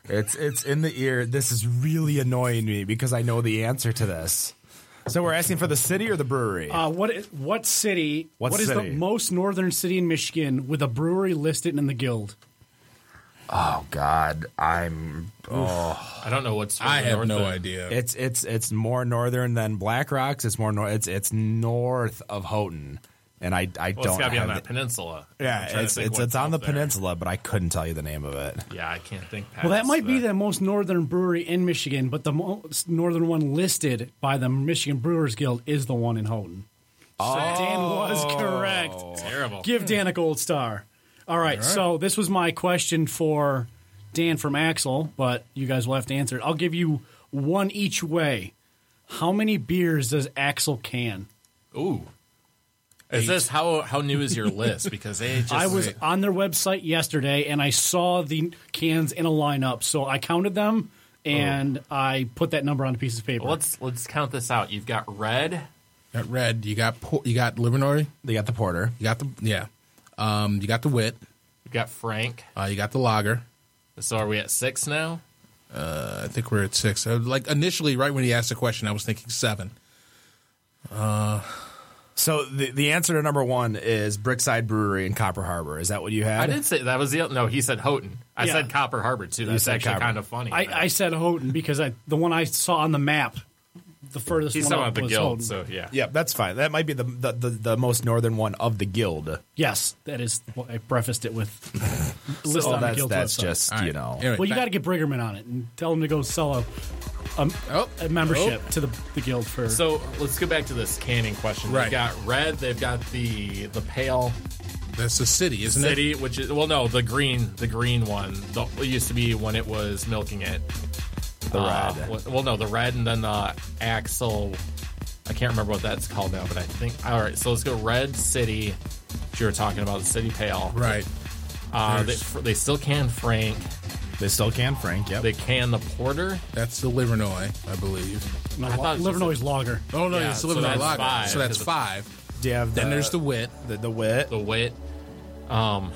It's it's in the ear. This is really annoying me because I know the answer to this. So we're asking for the city or the brewery? Uh, what is, what city? What what is city? the most northern city in Michigan with a brewery listed in the guild? Oh God, I'm. Oh, I don't know what's. I have north no of- idea. it's it's it's more northern than Black Rocks. It's more nor- It's it's north of Houghton, and I I Well, don't it's got to be on have that the- peninsula. I'm Yeah, trying to it's think it's what's it's on the up there. peninsula, but I couldn't tell you the name of it. Yeah, I can't think. Past Well, that might be that. the most northern brewery in Michigan, but the most northern one listed by the Michigan Brewers Guild is the one in Houghton. So Dan was correct. Terrible. Give Dan a gold star. All right, so this was my question for Dan from Axel, but you guys will have to answer it. I'll give you one each way. How many beers does Axel can? Ooh. Is this how how new is your list? Because they just I was wait. on their website yesterday, and I saw the cans in a lineup, so I counted them, and I put that number on a piece of paper. let's let's count this out. You've got red. Got red. You got por- you got Livernois. They got the porter. You got the yeah. Um, you got the wit. You've got Frank. Uh, you got the lager. So are we at six now? Uh, I think we're at six. Uh, like initially, right when he asked the question, I was thinking seven. So the the answer to number one is Brickside Brewery in Copper Harbor. Is that what you had? I did say that was the no. He said Houghton. I Yeah. said Copper Harbor too. That's said actually Copper. kind of funny. I, I said Houghton because I, the one I saw on the map, the furthest He's one talking up about the was guild. Houghton. So yeah. Yep, that's fine. That might be the the, the, the most northern one of the guild. Yes, that is what I prefaced it with. listed So on the that's guild that's website. just All right. you know. Anyway, Well, you back- got to get Briggerman on it and tell him to go sell a a, Oh, a membership to the, the guild for. So let's go back to this canning question. Right. They've got red. They've got the the pale that's the city, isn't city, which is well, no, the green, the green one. The, it used to be when it was milking it. The Uh, red. what- well, no, the red, and then the Axel. I can't remember what that's called now, but I think. All right, so let's go red city. Which you were talking about the city pale. it? Right. Uh, they, There's- fr- they still can Frank. They still can Frank. Yep. They can the porter. That's the Livernois, I believe. no, I thought it was just Livernois lager. Oh no, Yeah, it's the so Livernois that's lager. five, so that's 'cause five. Do you have Then the- there's the wit. the the wit. The wit. Um,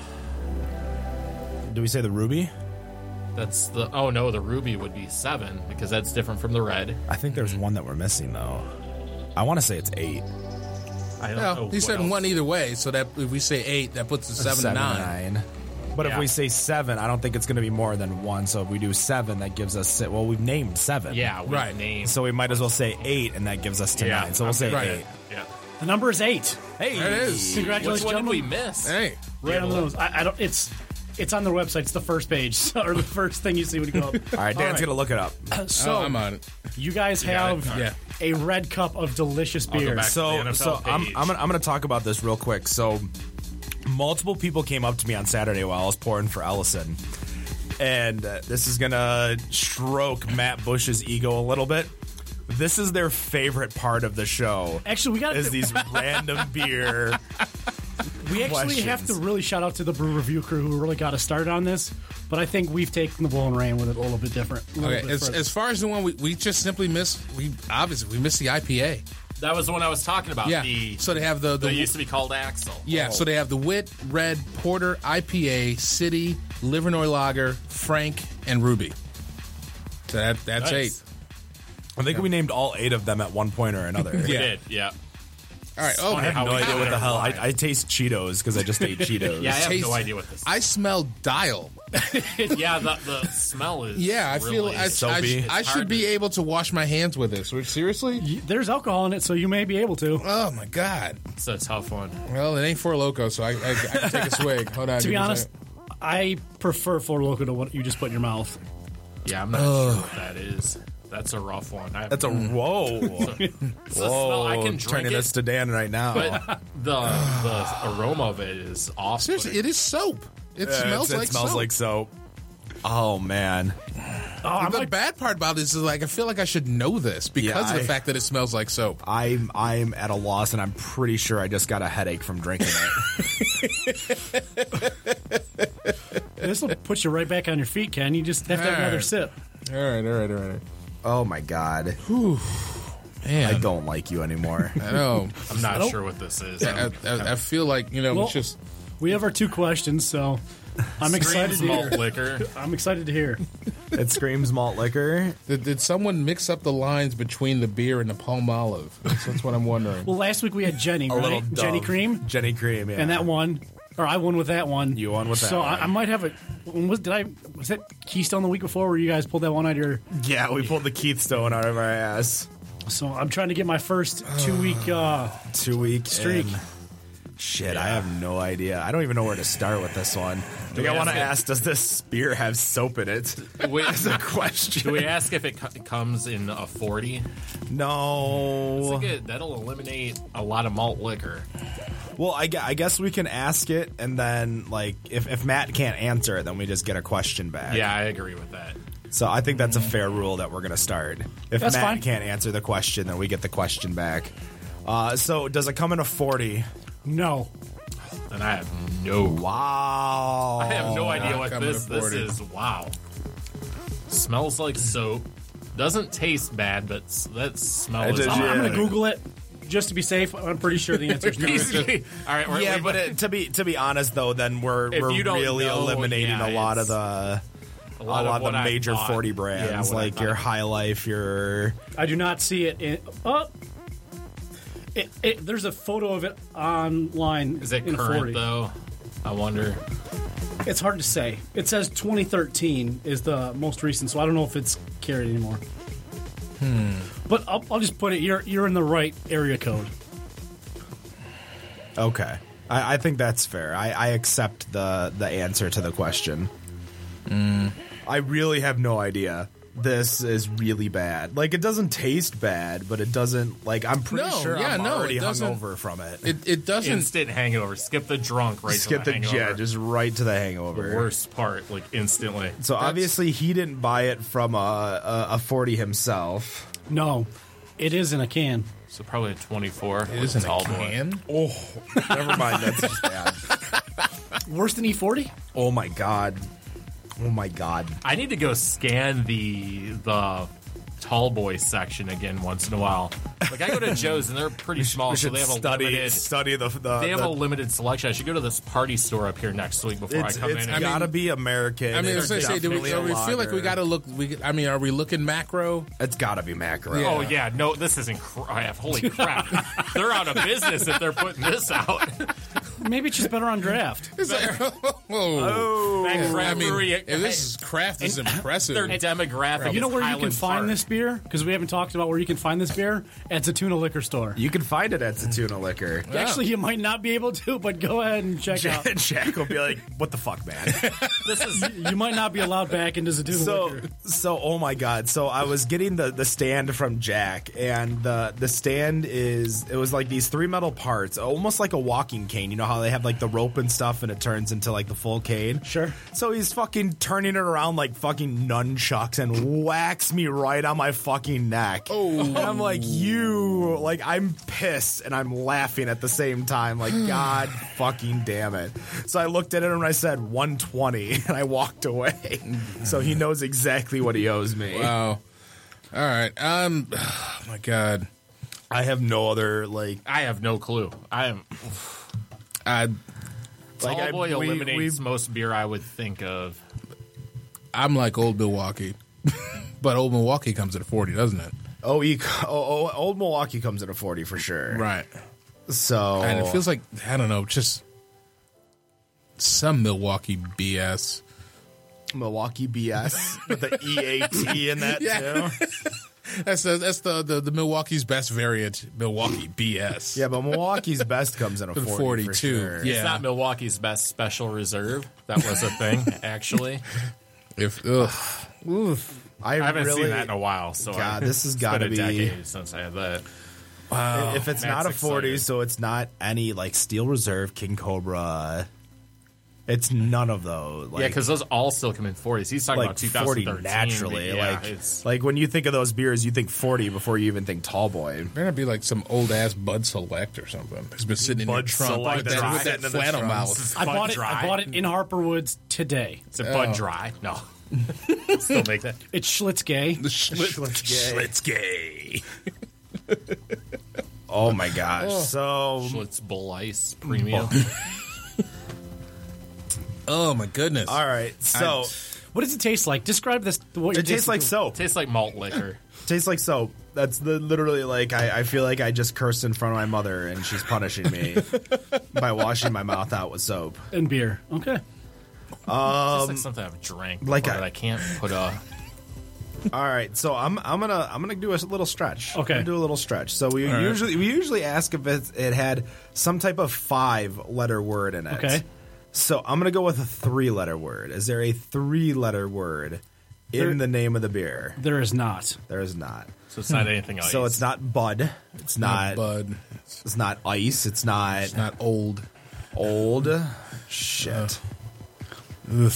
Do we say the ruby? that's the. Oh no, the ruby would be seven because that's different from the red. I think there's one that we're missing though. I want to say it's eight. I don't know. Well, he what said else. one either way, so that if we say eight, that puts us seven, to nine. nine. But if Yeah. we say seven, I don't think it's going to be more than one. So if we do seven, that gives us si- well, we've named seven. Yeah, we Right. Name. So we might as well say eight, and that gives us to Yeah, nine. So we'll I'm say right. eight. Yeah. The number is eight. Hey, There it is. Which Congratulations, one did we gentlemen. miss? Hey, Right on the nose. I, I don't. It's it's on their website. It's the first page so, or the first thing you see when you go up. All right, Dan's right. gonna look it up. So oh, I'm on it. you guys got have it? Yeah. a red cup of delicious go beer. back. the So, N F L so I'm page. I'm gonna, I'm gonna talk about this real quick. So, multiple people came up to me on Saturday while I was pouring for Ellison, and uh, this is gonna stroke Matt Bush's ego a little bit. This is their favorite part of the show. Actually, we got is these random beer. We actually have to questions. really shout out to the brew review crew who really got us started on this. But I think we've taken the bull and ran with it a little bit different. a little Okay, bit as, further. as far as the one we, we just simply missed, we obviously we missed the I P A. That was the one I was talking about. Yeah. The, So they have the the they used to be called Axel. yeah. So they have the wit, red, porter, I P A, city, Livernois lager, Frank, and Ruby. So that that's Nice. eight. I think we named all eight of them at one point or another. We Yeah. did. Yeah. All right. Oh, funny I how have no we idea got what the there. hell. I, I taste Cheetos because I just ate Cheetos. Yeah, I have taste- no idea what this. I smell dial. yeah, the, the smell is. Yeah, I feel really I, I, soapy. I It's should hard be to- able to wash my hands with this. Seriously? Y- There's alcohol in it, so you may be able to. Oh my god. It's a tough one. Well, it ain't Four Loko, so I, I, I can take a swig. Hold on. To give be me a honest, second. I prefer Four Loko to what you just put in your mouth. Yeah, I'm not sure what that is. That's a rough one. I, That's a whoa. it's a smell. I can drink turning it, this to Dan right now. but the the aroma of it is off. Seriously, it is soap. It Yeah, smells it's- like it smells soap. like soap. Oh man, Oh, I the might, bad part about this is like I feel like I should know this because Yeah, of the I- fact that it smells like soap. I'm I'm at a loss, and I'm pretty sure I just got a headache from drinking it. this will put you right back on your feet, Ken. You just have to have All another right. sip. All right, all right, all right. Oh my god, Man, I don't like you anymore. I know. I'm not Nope. sure what this is. I, I'm- I, I feel like you know Well- it's just We have our two questions, so I'm excited to malt hear. liquor. I'm excited to hear. It screams malt liquor. Did, did someone mix up the lines between the beer and the palm olive? That's, that's what I'm wondering. Well, last week we had Jenny, A right? little Jenny Dove. Cream, Jenny Cream, yeah. and that one, or I won with that one. You won with that So one. I, I might have a. Was did I? Was that Keystone the week before where you guys pulled that one out of your? Yeah, we pulled the Keith Stone out of our ass. So I'm trying to get my first two week. Uh, Two week Streak. in. Shit, I have no idea. I don't even know where to start with this one. I think we I want to ask ask, does this beer have soap in it? Wait, That's a question. do we ask if it co- comes in a forty? No. It's like it, that'll eliminate a lot of malt liquor. Well, I, gue- I guess we can ask it, and then, like, if, if Matt can't answer it, then we just get a question back. Yeah, I agree with that. So I think that's a fair rule that we're going to start. If That's Matt fine. can't answer the question, then we get the question back. Uh, so does it come in a forty? no, And I have no. Wow. I have no idea what coming this to this forty. is. Wow. Smells like soap. Doesn't taste bad, but s- that smell It is. is, I'm, yeah. I'm going to Google it just to be safe. I'm pretty sure the answer is no. All right, we're, Yeah, we- but it, to be to be honest though, then we're If we're you don't really know, eliminating yeah, a lot of it's- the a a lot, of of what the I major thought- forty yeah, brands, what I like thought. your High Life, your I do not see it. In, oh, it, it, there's a photo of it online. Is it in current forty. though? I wonder. It's hard to say. It says twenty thirteen is the most recent, so I don't know if it's carried anymore. Hmm. But I'll, I'll just put it. You're you're in the right area code. okay. I, I think that's fair. I, I accept the the answer to the question. I really have no idea. This is really bad. Like, it doesn't taste bad, but it doesn't, like, I'm pretty No, sure yeah, I'm no, it already doesn't- hungover from it. It, it doesn't. Instant hangover. Skip the drunk right Skip to the the hangover. yeah, just right to the the hangover. worst part, like instantly. So obviously he didn't buy it from a, a, a forty himself. No, it is in a can. So probably a twenty-four. It is in a tall boy. can. Oh, never mind. That's just bad. Worse than E forty? Oh my god. Oh my god. I need to go scan the the tall boy section again once in a while. Like I go to Joe's and they're pretty small, we so should they have a study limited. study the the. They have the, a limited selection. I should go to this party store up here next week before it's I come it's in. And gotta be American. I mean, I was It's gonna say, do we, definitely do we a feel like we lager. got to look? We, I mean, are we looking macro? It's gotta be macro. Yeah. Oh yeah, no, this is incredible. Holy crap, they're out of business if they're putting this out. Maybe it's just better on draft. It's like, oh, Oh, That I craft mean, brewery- if this is craft is impressive. Their demographic. You know is where you can Highland find Park. this beer? Because we haven't talked about where you can find this beer. At Zatuna Liquor Store. you can find it at Zatuna Liquor. Actually, you might not be able to, but go ahead and check out. Jack will be like, "What the fuck, man?" This is You might not be allowed back into Zatuna so Liquor. so oh my god, so I was getting the the stand from Jack, and the the stand is it was like these three metal parts, almost like a walking cane. You know how they have like the rope and stuff and it turns into like the full cane? Sure. So he's fucking turning it around like fucking nunchucks and whacks me right on my fucking neck. Oh. And I'm like, you like I'm pissed and I'm laughing at the same time, like, god fucking damn it. So I looked at it and I said one twenty and I walked away. So he knows exactly what he owes me. Wow. All right. Um. Oh my God. I have no other like I have no clue. I am. I like Tall I- boy we- eliminates we- most beer I would think of. I'm like old Milwaukee, but old Milwaukee comes at a forty, doesn't it? oh, he, oh, oh, old Milwaukee comes at a forty for sure. Right. So And it feels like I don't know, just some Milwaukee B S. Milwaukee B S with the E A T in that Yeah. too. That's the, that's the, the the Milwaukee's best variant, Milwaukee B S. Yeah, but Milwaukee's best comes in a With forty for forty-two, sure. yeah. It's not Milwaukee's best special reserve. That was a thing, actually. If ugh. I, I haven't really, seen that in a while. So God, I, this has it's gotta been a be- decade since I had that. If it's Matt's not a forty, excited. so it's not any like Steel Reserve, King Cobra. It's none of those. Like, Yeah, because those all still come in forties. He's talking like about two forty thousand thirteen. naturally. but yeah, like, it's like when you think of those beers, you think forty before you even think Tall Boy. Better be like some old ass Bud Select or something. It's been sitting in your Bud trunk Select with that, dry. with that Sitting in the flannel trunk. mouth. I Bud bought it. Dry. I bought it in Harper Woods today. Is it Bud Dry? No. Still make that. It's Schlitzgay. The Schlitz, Schlitz gay. Oh my gosh! So Schlitz Bull Ice Premium. Oh my goodness! All right, so I, what does it taste like? Describe this. What it tastes like soap. It tastes like malt liquor. Tastes like soap. That's the literally like I, I feel like I just cursed in front of my mother and she's punishing me by washing my mouth out with soap and beer. Okay, um, it's like something I've drank like I, that I can't put a. All right, so I'm I'm gonna I'm gonna do a little stretch. Okay, I'm gonna do a little stretch. So we All usually right. we usually ask if it, it had some type of five letter word in it. Okay, so I'm gonna go with a three letter word. Is there a three letter word in there, the name of the beer? There is not. There is not. So it's not anything ice. So it's not Bud. It's not, not Bud. It's not ice. It's not. It's not old. Old. Shit. Uh,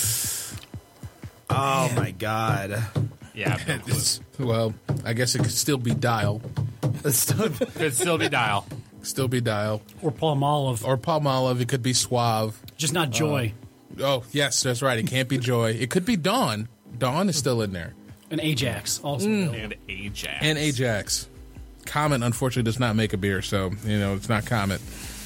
oh my god. Yeah. It's, well, I guess it could still be Dial. It's still, Could still be Dial. Still be Dial. Or Palmolive. Or Palmolive. It could be Suave. Just not Joy. Uh, oh, yes, that's right. It can't be Joy. It could be Dawn. Dawn is still in there. And Ajax also. Mm. And Ajax. And Ajax. Comet, unfortunately, does not make a beer, so, you know, it's not Comet.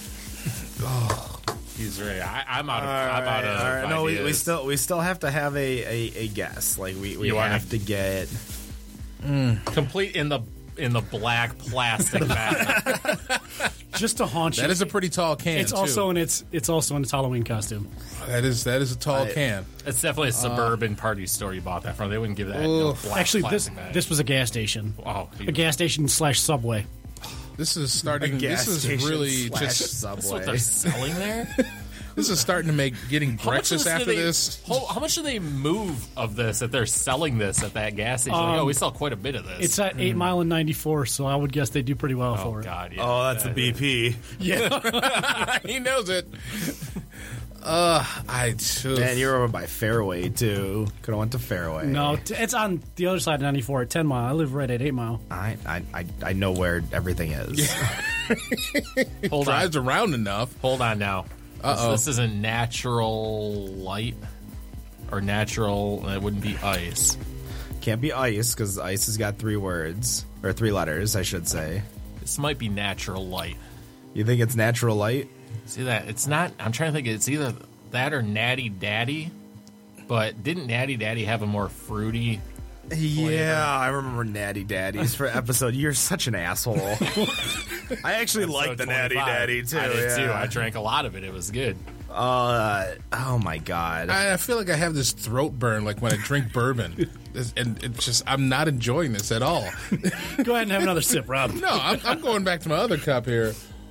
Oh. He's right. I, I'm out of. All I'm right, out of. all right. No, we, we ideas. still we still have to have a, a, a guess. Like we, we You wanna- have to get complete in the in the black plastic bag. Just to haunt you. That is a pretty tall can, It's too. also in its. It's also in its Halloween costume. That is that is a tall I- can. It's definitely a suburban party store you bought that from. They wouldn't give that no Ugh. black Actually, this plastic bag. this was a gas station. Oh, A gas station slash Subway. This is starting. a gas This is station really slash just. That's what Subway. they're selling there. This is starting to make getting How much of breakfast this do after they- this. How, how much do they move of this that they're selling this at that gas station? like, Um, oh, we sell quite a bit of this. It's at eight Mile and ninety-four, so I would guess they do pretty well oh for it. god, yeah. Oh, that's the B P. He knows it. Uh, I. Man, you're over by Fairway too. Could have went to Fairway. No, t- it's on the other side of ninety-four at ten Mile. I live right at eight Mile. I I I, I know where everything is. Hold drives on, around enough. hold on now. Uh-oh. This, this isn't natural light or natural. It wouldn't be ice. Can't be ice because ice has got three words or three letters, I should say. This might be natural light. You think it's natural light? See that? It's not. I'm trying to think. It's either that or Natty Daddy. But didn't Natty Daddy have a more fruity? Yeah, I remember Natty Daddies for episode. You're such an asshole. I actually like the Natty twenty-five? Daddy too. I did yeah. too. I drank a lot of it. It was good. Uh, oh my god. I, I feel like I have this throat burn, like when I drink bourbon, This- and it's just I'm not enjoying this at all. Go ahead and have another sip, Rob. No, I'm, I'm going back to my other cup here.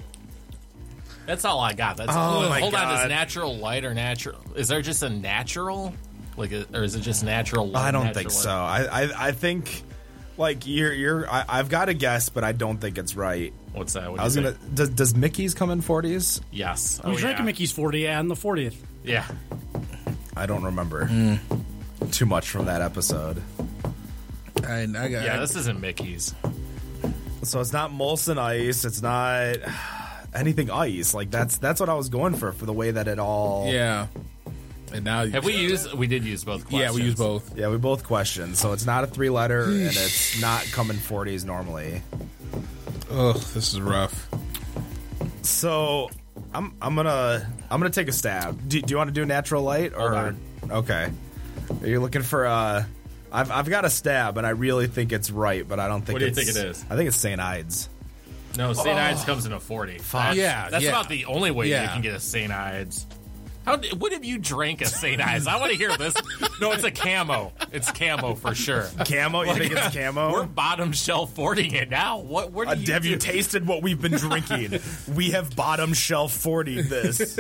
That's all I got. That's Oh, my hold on. God. Is natural light or natural? Is there just a natural? Like, a, or is it just natural light? I don't natural think light? so. I, I I think like you're you're. I, I've got a guess, but I don't think it's right. What's that? What I was do you gonna. think? Does, does Mickey's come in forties? Yes. We Oh, drank yeah. a Mickey's forty and the fortieth. Yeah. I don't remember too much from that episode. I, I got. Yeah. This isn't Mickey's. So it's not Molson Ice. It's not anything ice. Like that's that's what I was going for for the way that it all. yeah. And now, Have we used? We did use both. yeah, we use questions. both. Yeah, we both questioned. So it's not a three letter, and it's not coming forties normally. Ugh, this is rough. So I'm I'm gonna I'm gonna take a stab. Do, do you want to do natural light or Hold on. okay? Are you looking for uh? I've I've got a stab, and I really think it's right, but I don't think. What do you it's, think it is? I think it's Saint Ides. No, Saint Ides comes in a forty. That's, Yeah, That's yeah. about the only way Yeah. you can get a Saint Ides. How? What have you drank a Saint Ides? I want to hear this. No, it's a camo. It's camo for sure. Camo? You think it's camo? We're bottom shelf fortying it now. What? What do Uh, you have do? you tasted what we've been drinking? We have bottom shelf forty this.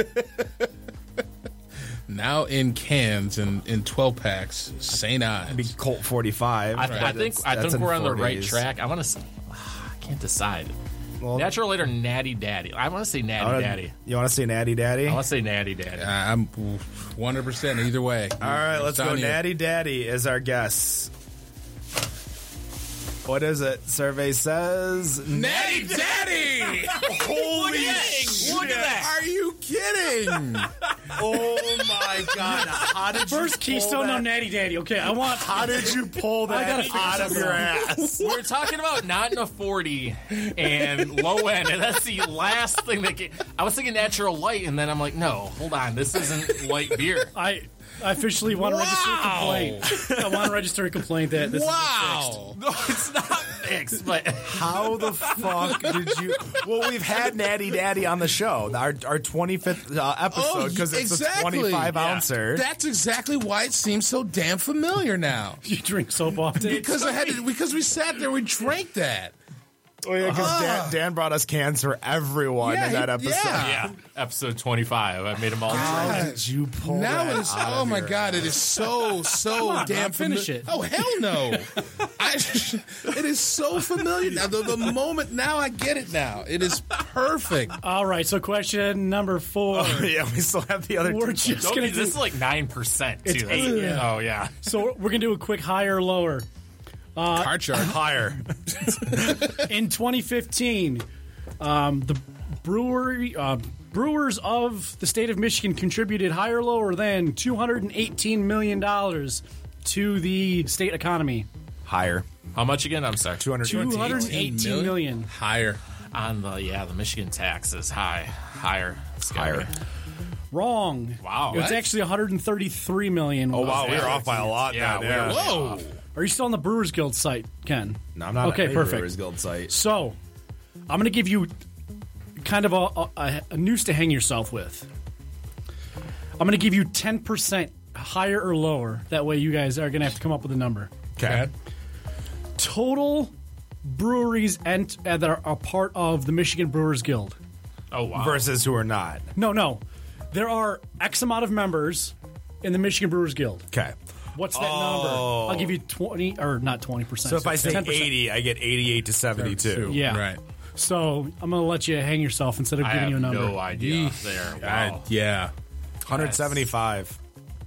Now in cans and in twelve packs, Saint Be Ides. Colt forty-five. I, I think I That's think in we're on the right forties. track. I want to. I can't decide. Well, Natural light or Natty Daddy? I want to say Natty I wanna- Daddy. You want to say Natty Daddy? I All want to say Natty Daddy. I'm one hundred percent either way. right, let's go. on you. Natty Daddy is our guess. What is it? Survey says Natty Daddy! Holy Look at that! Are you kidding? Oh my God! How did First you Keystone, no Natty Daddy. Okay, I want. How did you pull that gotta figure out of something your out. ass? We're talking about not in a forty and low end, and that's the last thing that came. I was thinking natural light, and then I'm like, no, hold on, this isn't light beer. I I officially want to register a complaint. I want to register a complaint that this Wow. No, it's not fixed, but How the fuck did you? Well, we've had Natty Daddy on the show, our our twenty-fifth uh, episode, because it's exactly. a twenty-five ouncer. That's exactly why it seems so damn familiar now. is you drink soap often. Because I had to, because we sat there, we drank that. Oh yeah, because Dan, Dan brought us cans for everyone Yeah, in that he- episode. yeah. yeah, episode twenty-five. I made them all. How did you pull Now that it is. out Oh of my your God! It is so so on, damn Rob, finish fami- it. Oh hell no! I, it is so familiar now. The, the moment now, I get it now. It is perfect. All right, so question number four. yeah, we still have the other We're two. just Don't gonna be- do, this is like nine percent too. It's That's- eight, yeah. Oh yeah. so we're gonna do a quick higher or lower. Card chart. higher. In twenty fifteen, um, the brewery uh, brewers of the state of Michigan contributed higher or lower than two hundred eighteen million dollars to the state economy. Higher. How much again? I'm sorry. two hundred two hundred eighteen million. Higher. On the yeah, the Michigan tax is high, higher, It's gotta Higher. be- Wrong. Wow. It's What? actually one hundred thirty-three million. Oh wow, we Yeah. were off by a lot. Yeah, then, we were- Whoa. Are you still on the Brewers Guild site, Ken? No, I'm not. Okay, on any perfect. Brewers Guild site. So, I'm going to give you kind of a, a, a noose to hang yourself with. I'm going to give you ten percent higher or lower. That way, you guys are going to have to come up with a number. Okay. Total breweries ent- uh, that are a part of the Michigan Brewers Guild. Oh wow. Versus who are not. No, no. There are X amount of members in the Michigan Brewers Guild. Okay. What's that Oh. number? I'll give you twenty, or not twenty percent. So if I say ten percent. eighty, I get eighty-eight to seventy-two. Yeah. Right. So I'm going to let you hang yourself instead of I giving have you a number. no idea Yeesh. there. I- Wow. yeah. one hundred seventy-five.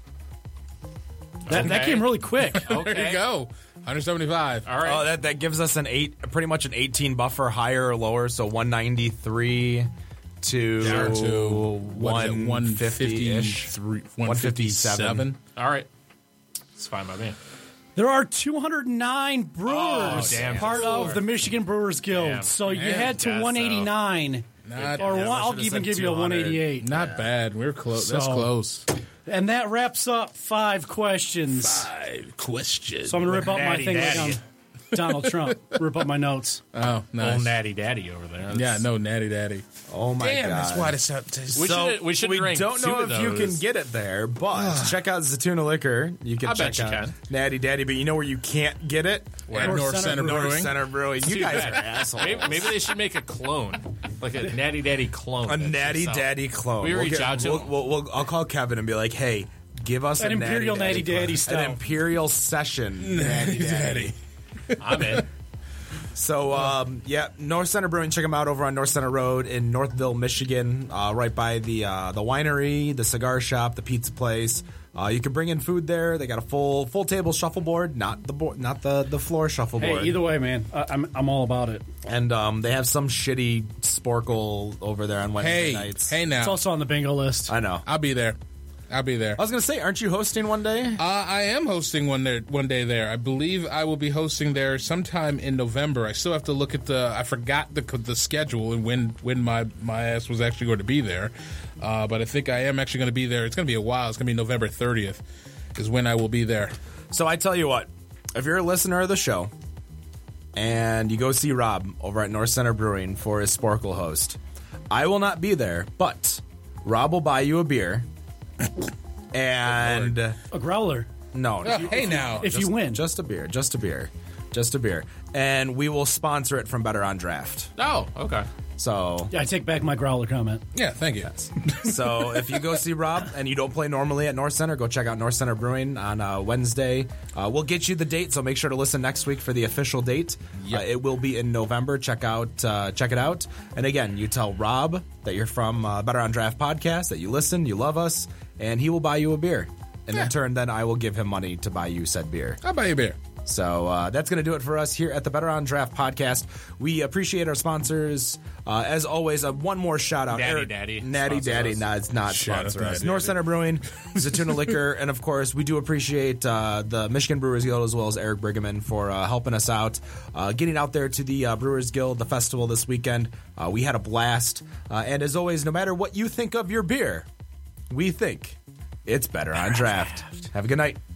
That, that Okay. came really quick. There Okay. you go. one hundred seventy-five. All right. Oh, that that gives us an eight, pretty much an eighteen buffer, higher or lower. So one ninety-three to Down to one one fifty ish, fifty-three, one fifty-seven. All right. It's fine by me. There are two hundred nine brewers Oh, damn. part of the Michigan Brewers Guild. Damn. So you Man, had to that's, uh, one eighty-nine. Not, Or Yeah, one, I I'll should've even said give you a two hundred. one eighty-eight. not bad. We're close. That's So- close. And that wraps up five questions. Five questions. So I'm going to rip up my Natty thing like Daddy. I'm Donald Trump. Rip up my notes. Oh, nice. Old natty daddy over there. Yeah, no, natty daddy. Oh my Damn, god! that's why this up to We So should we should we rank don't two know of if you can those. get it there, but check out Zatuna Liquor. You can I check bet you out can. Natty Daddy, but you know where you can't get it? At North North Center Center Brewing. North Brewing. Center Brewing. You Too guys bad. are assholes. Maybe, maybe they should make a clone, like a natty daddy clone. a that Natty should sell. Daddy clone. We We'll reach get- out to we'll, him. we'll, we'll- I'll call Kevin and be like, "Hey, give us An a Imperial Natty Daddy clone. style. an Imperial Session Natty Daddy." I'm in. So, um, yeah, North Center Brewing. Check them out over on North Center Road in Northville, Michigan, uh, right by the uh, the winery, the cigar shop, the pizza place. Uh, you can bring in food there. They got a full full table shuffleboard, not the board, not the, the floor shuffleboard. Hey, either way, man, I, I'm, I'm all about it. And um, they have some shitty sporkle over there on Wednesday Hey, nights. hey It's now. also on the bingo list. I know. I'll be there. I'll be there. I was gonna say, aren't you hosting one day? Uh, I am hosting one there one day there. I believe I will be hosting there sometime in November. I still have to look at the. I forgot the the schedule and when when my my ass was actually going to be there. Uh, but I think I am actually going to be there. It's going to be a while. It's going to be November thirtieth is when I will be there. So I tell you what, if you're a listener of the show and you go see Rob over at North Center Brewing for his Sporkle host, I will not be there, but Rob will buy you a beer. And A growler. no, Oh, hey now. If just, you win. just a beer, just a beer, just a beer, and we will sponsor it from Better on Draft. Oh, okay. So, Yeah, I take back my growler comment. Yeah, thank you. so if you go see Rob and you don't play normally at North Center, go check out North Center Brewing on uh, Wednesday. Uh, we'll get you the date, so make sure to listen next week for the official date. Yep. Uh, it will be in November. Check out, uh, check it out. And again, you tell Rob that you're from uh, Better on Draft podcast, that you listen, you love us, and he will buy you a beer. And Yeah. in turn, then I will give him money to buy you said beer. I'll buy you a beer. So uh, that's going to do it for us here at the Better on Draft podcast. We appreciate our sponsors. Uh, as always, uh, one more shout out. Natty Eric, Daddy. Natty Daddy. No, it's not Shout sponsor out to us. Natty North Daddy. Center Brewing, Zatuna Liquor, and of course, we do appreciate uh, the Michigan Brewers Guild as well as Eric Brigham for uh, helping us out, uh, getting out there to the uh, Brewers Guild, the festival this weekend. Uh, we had a blast. Uh, and as always, no matter what you think of your beer, we think it's better on draft. Have a good night.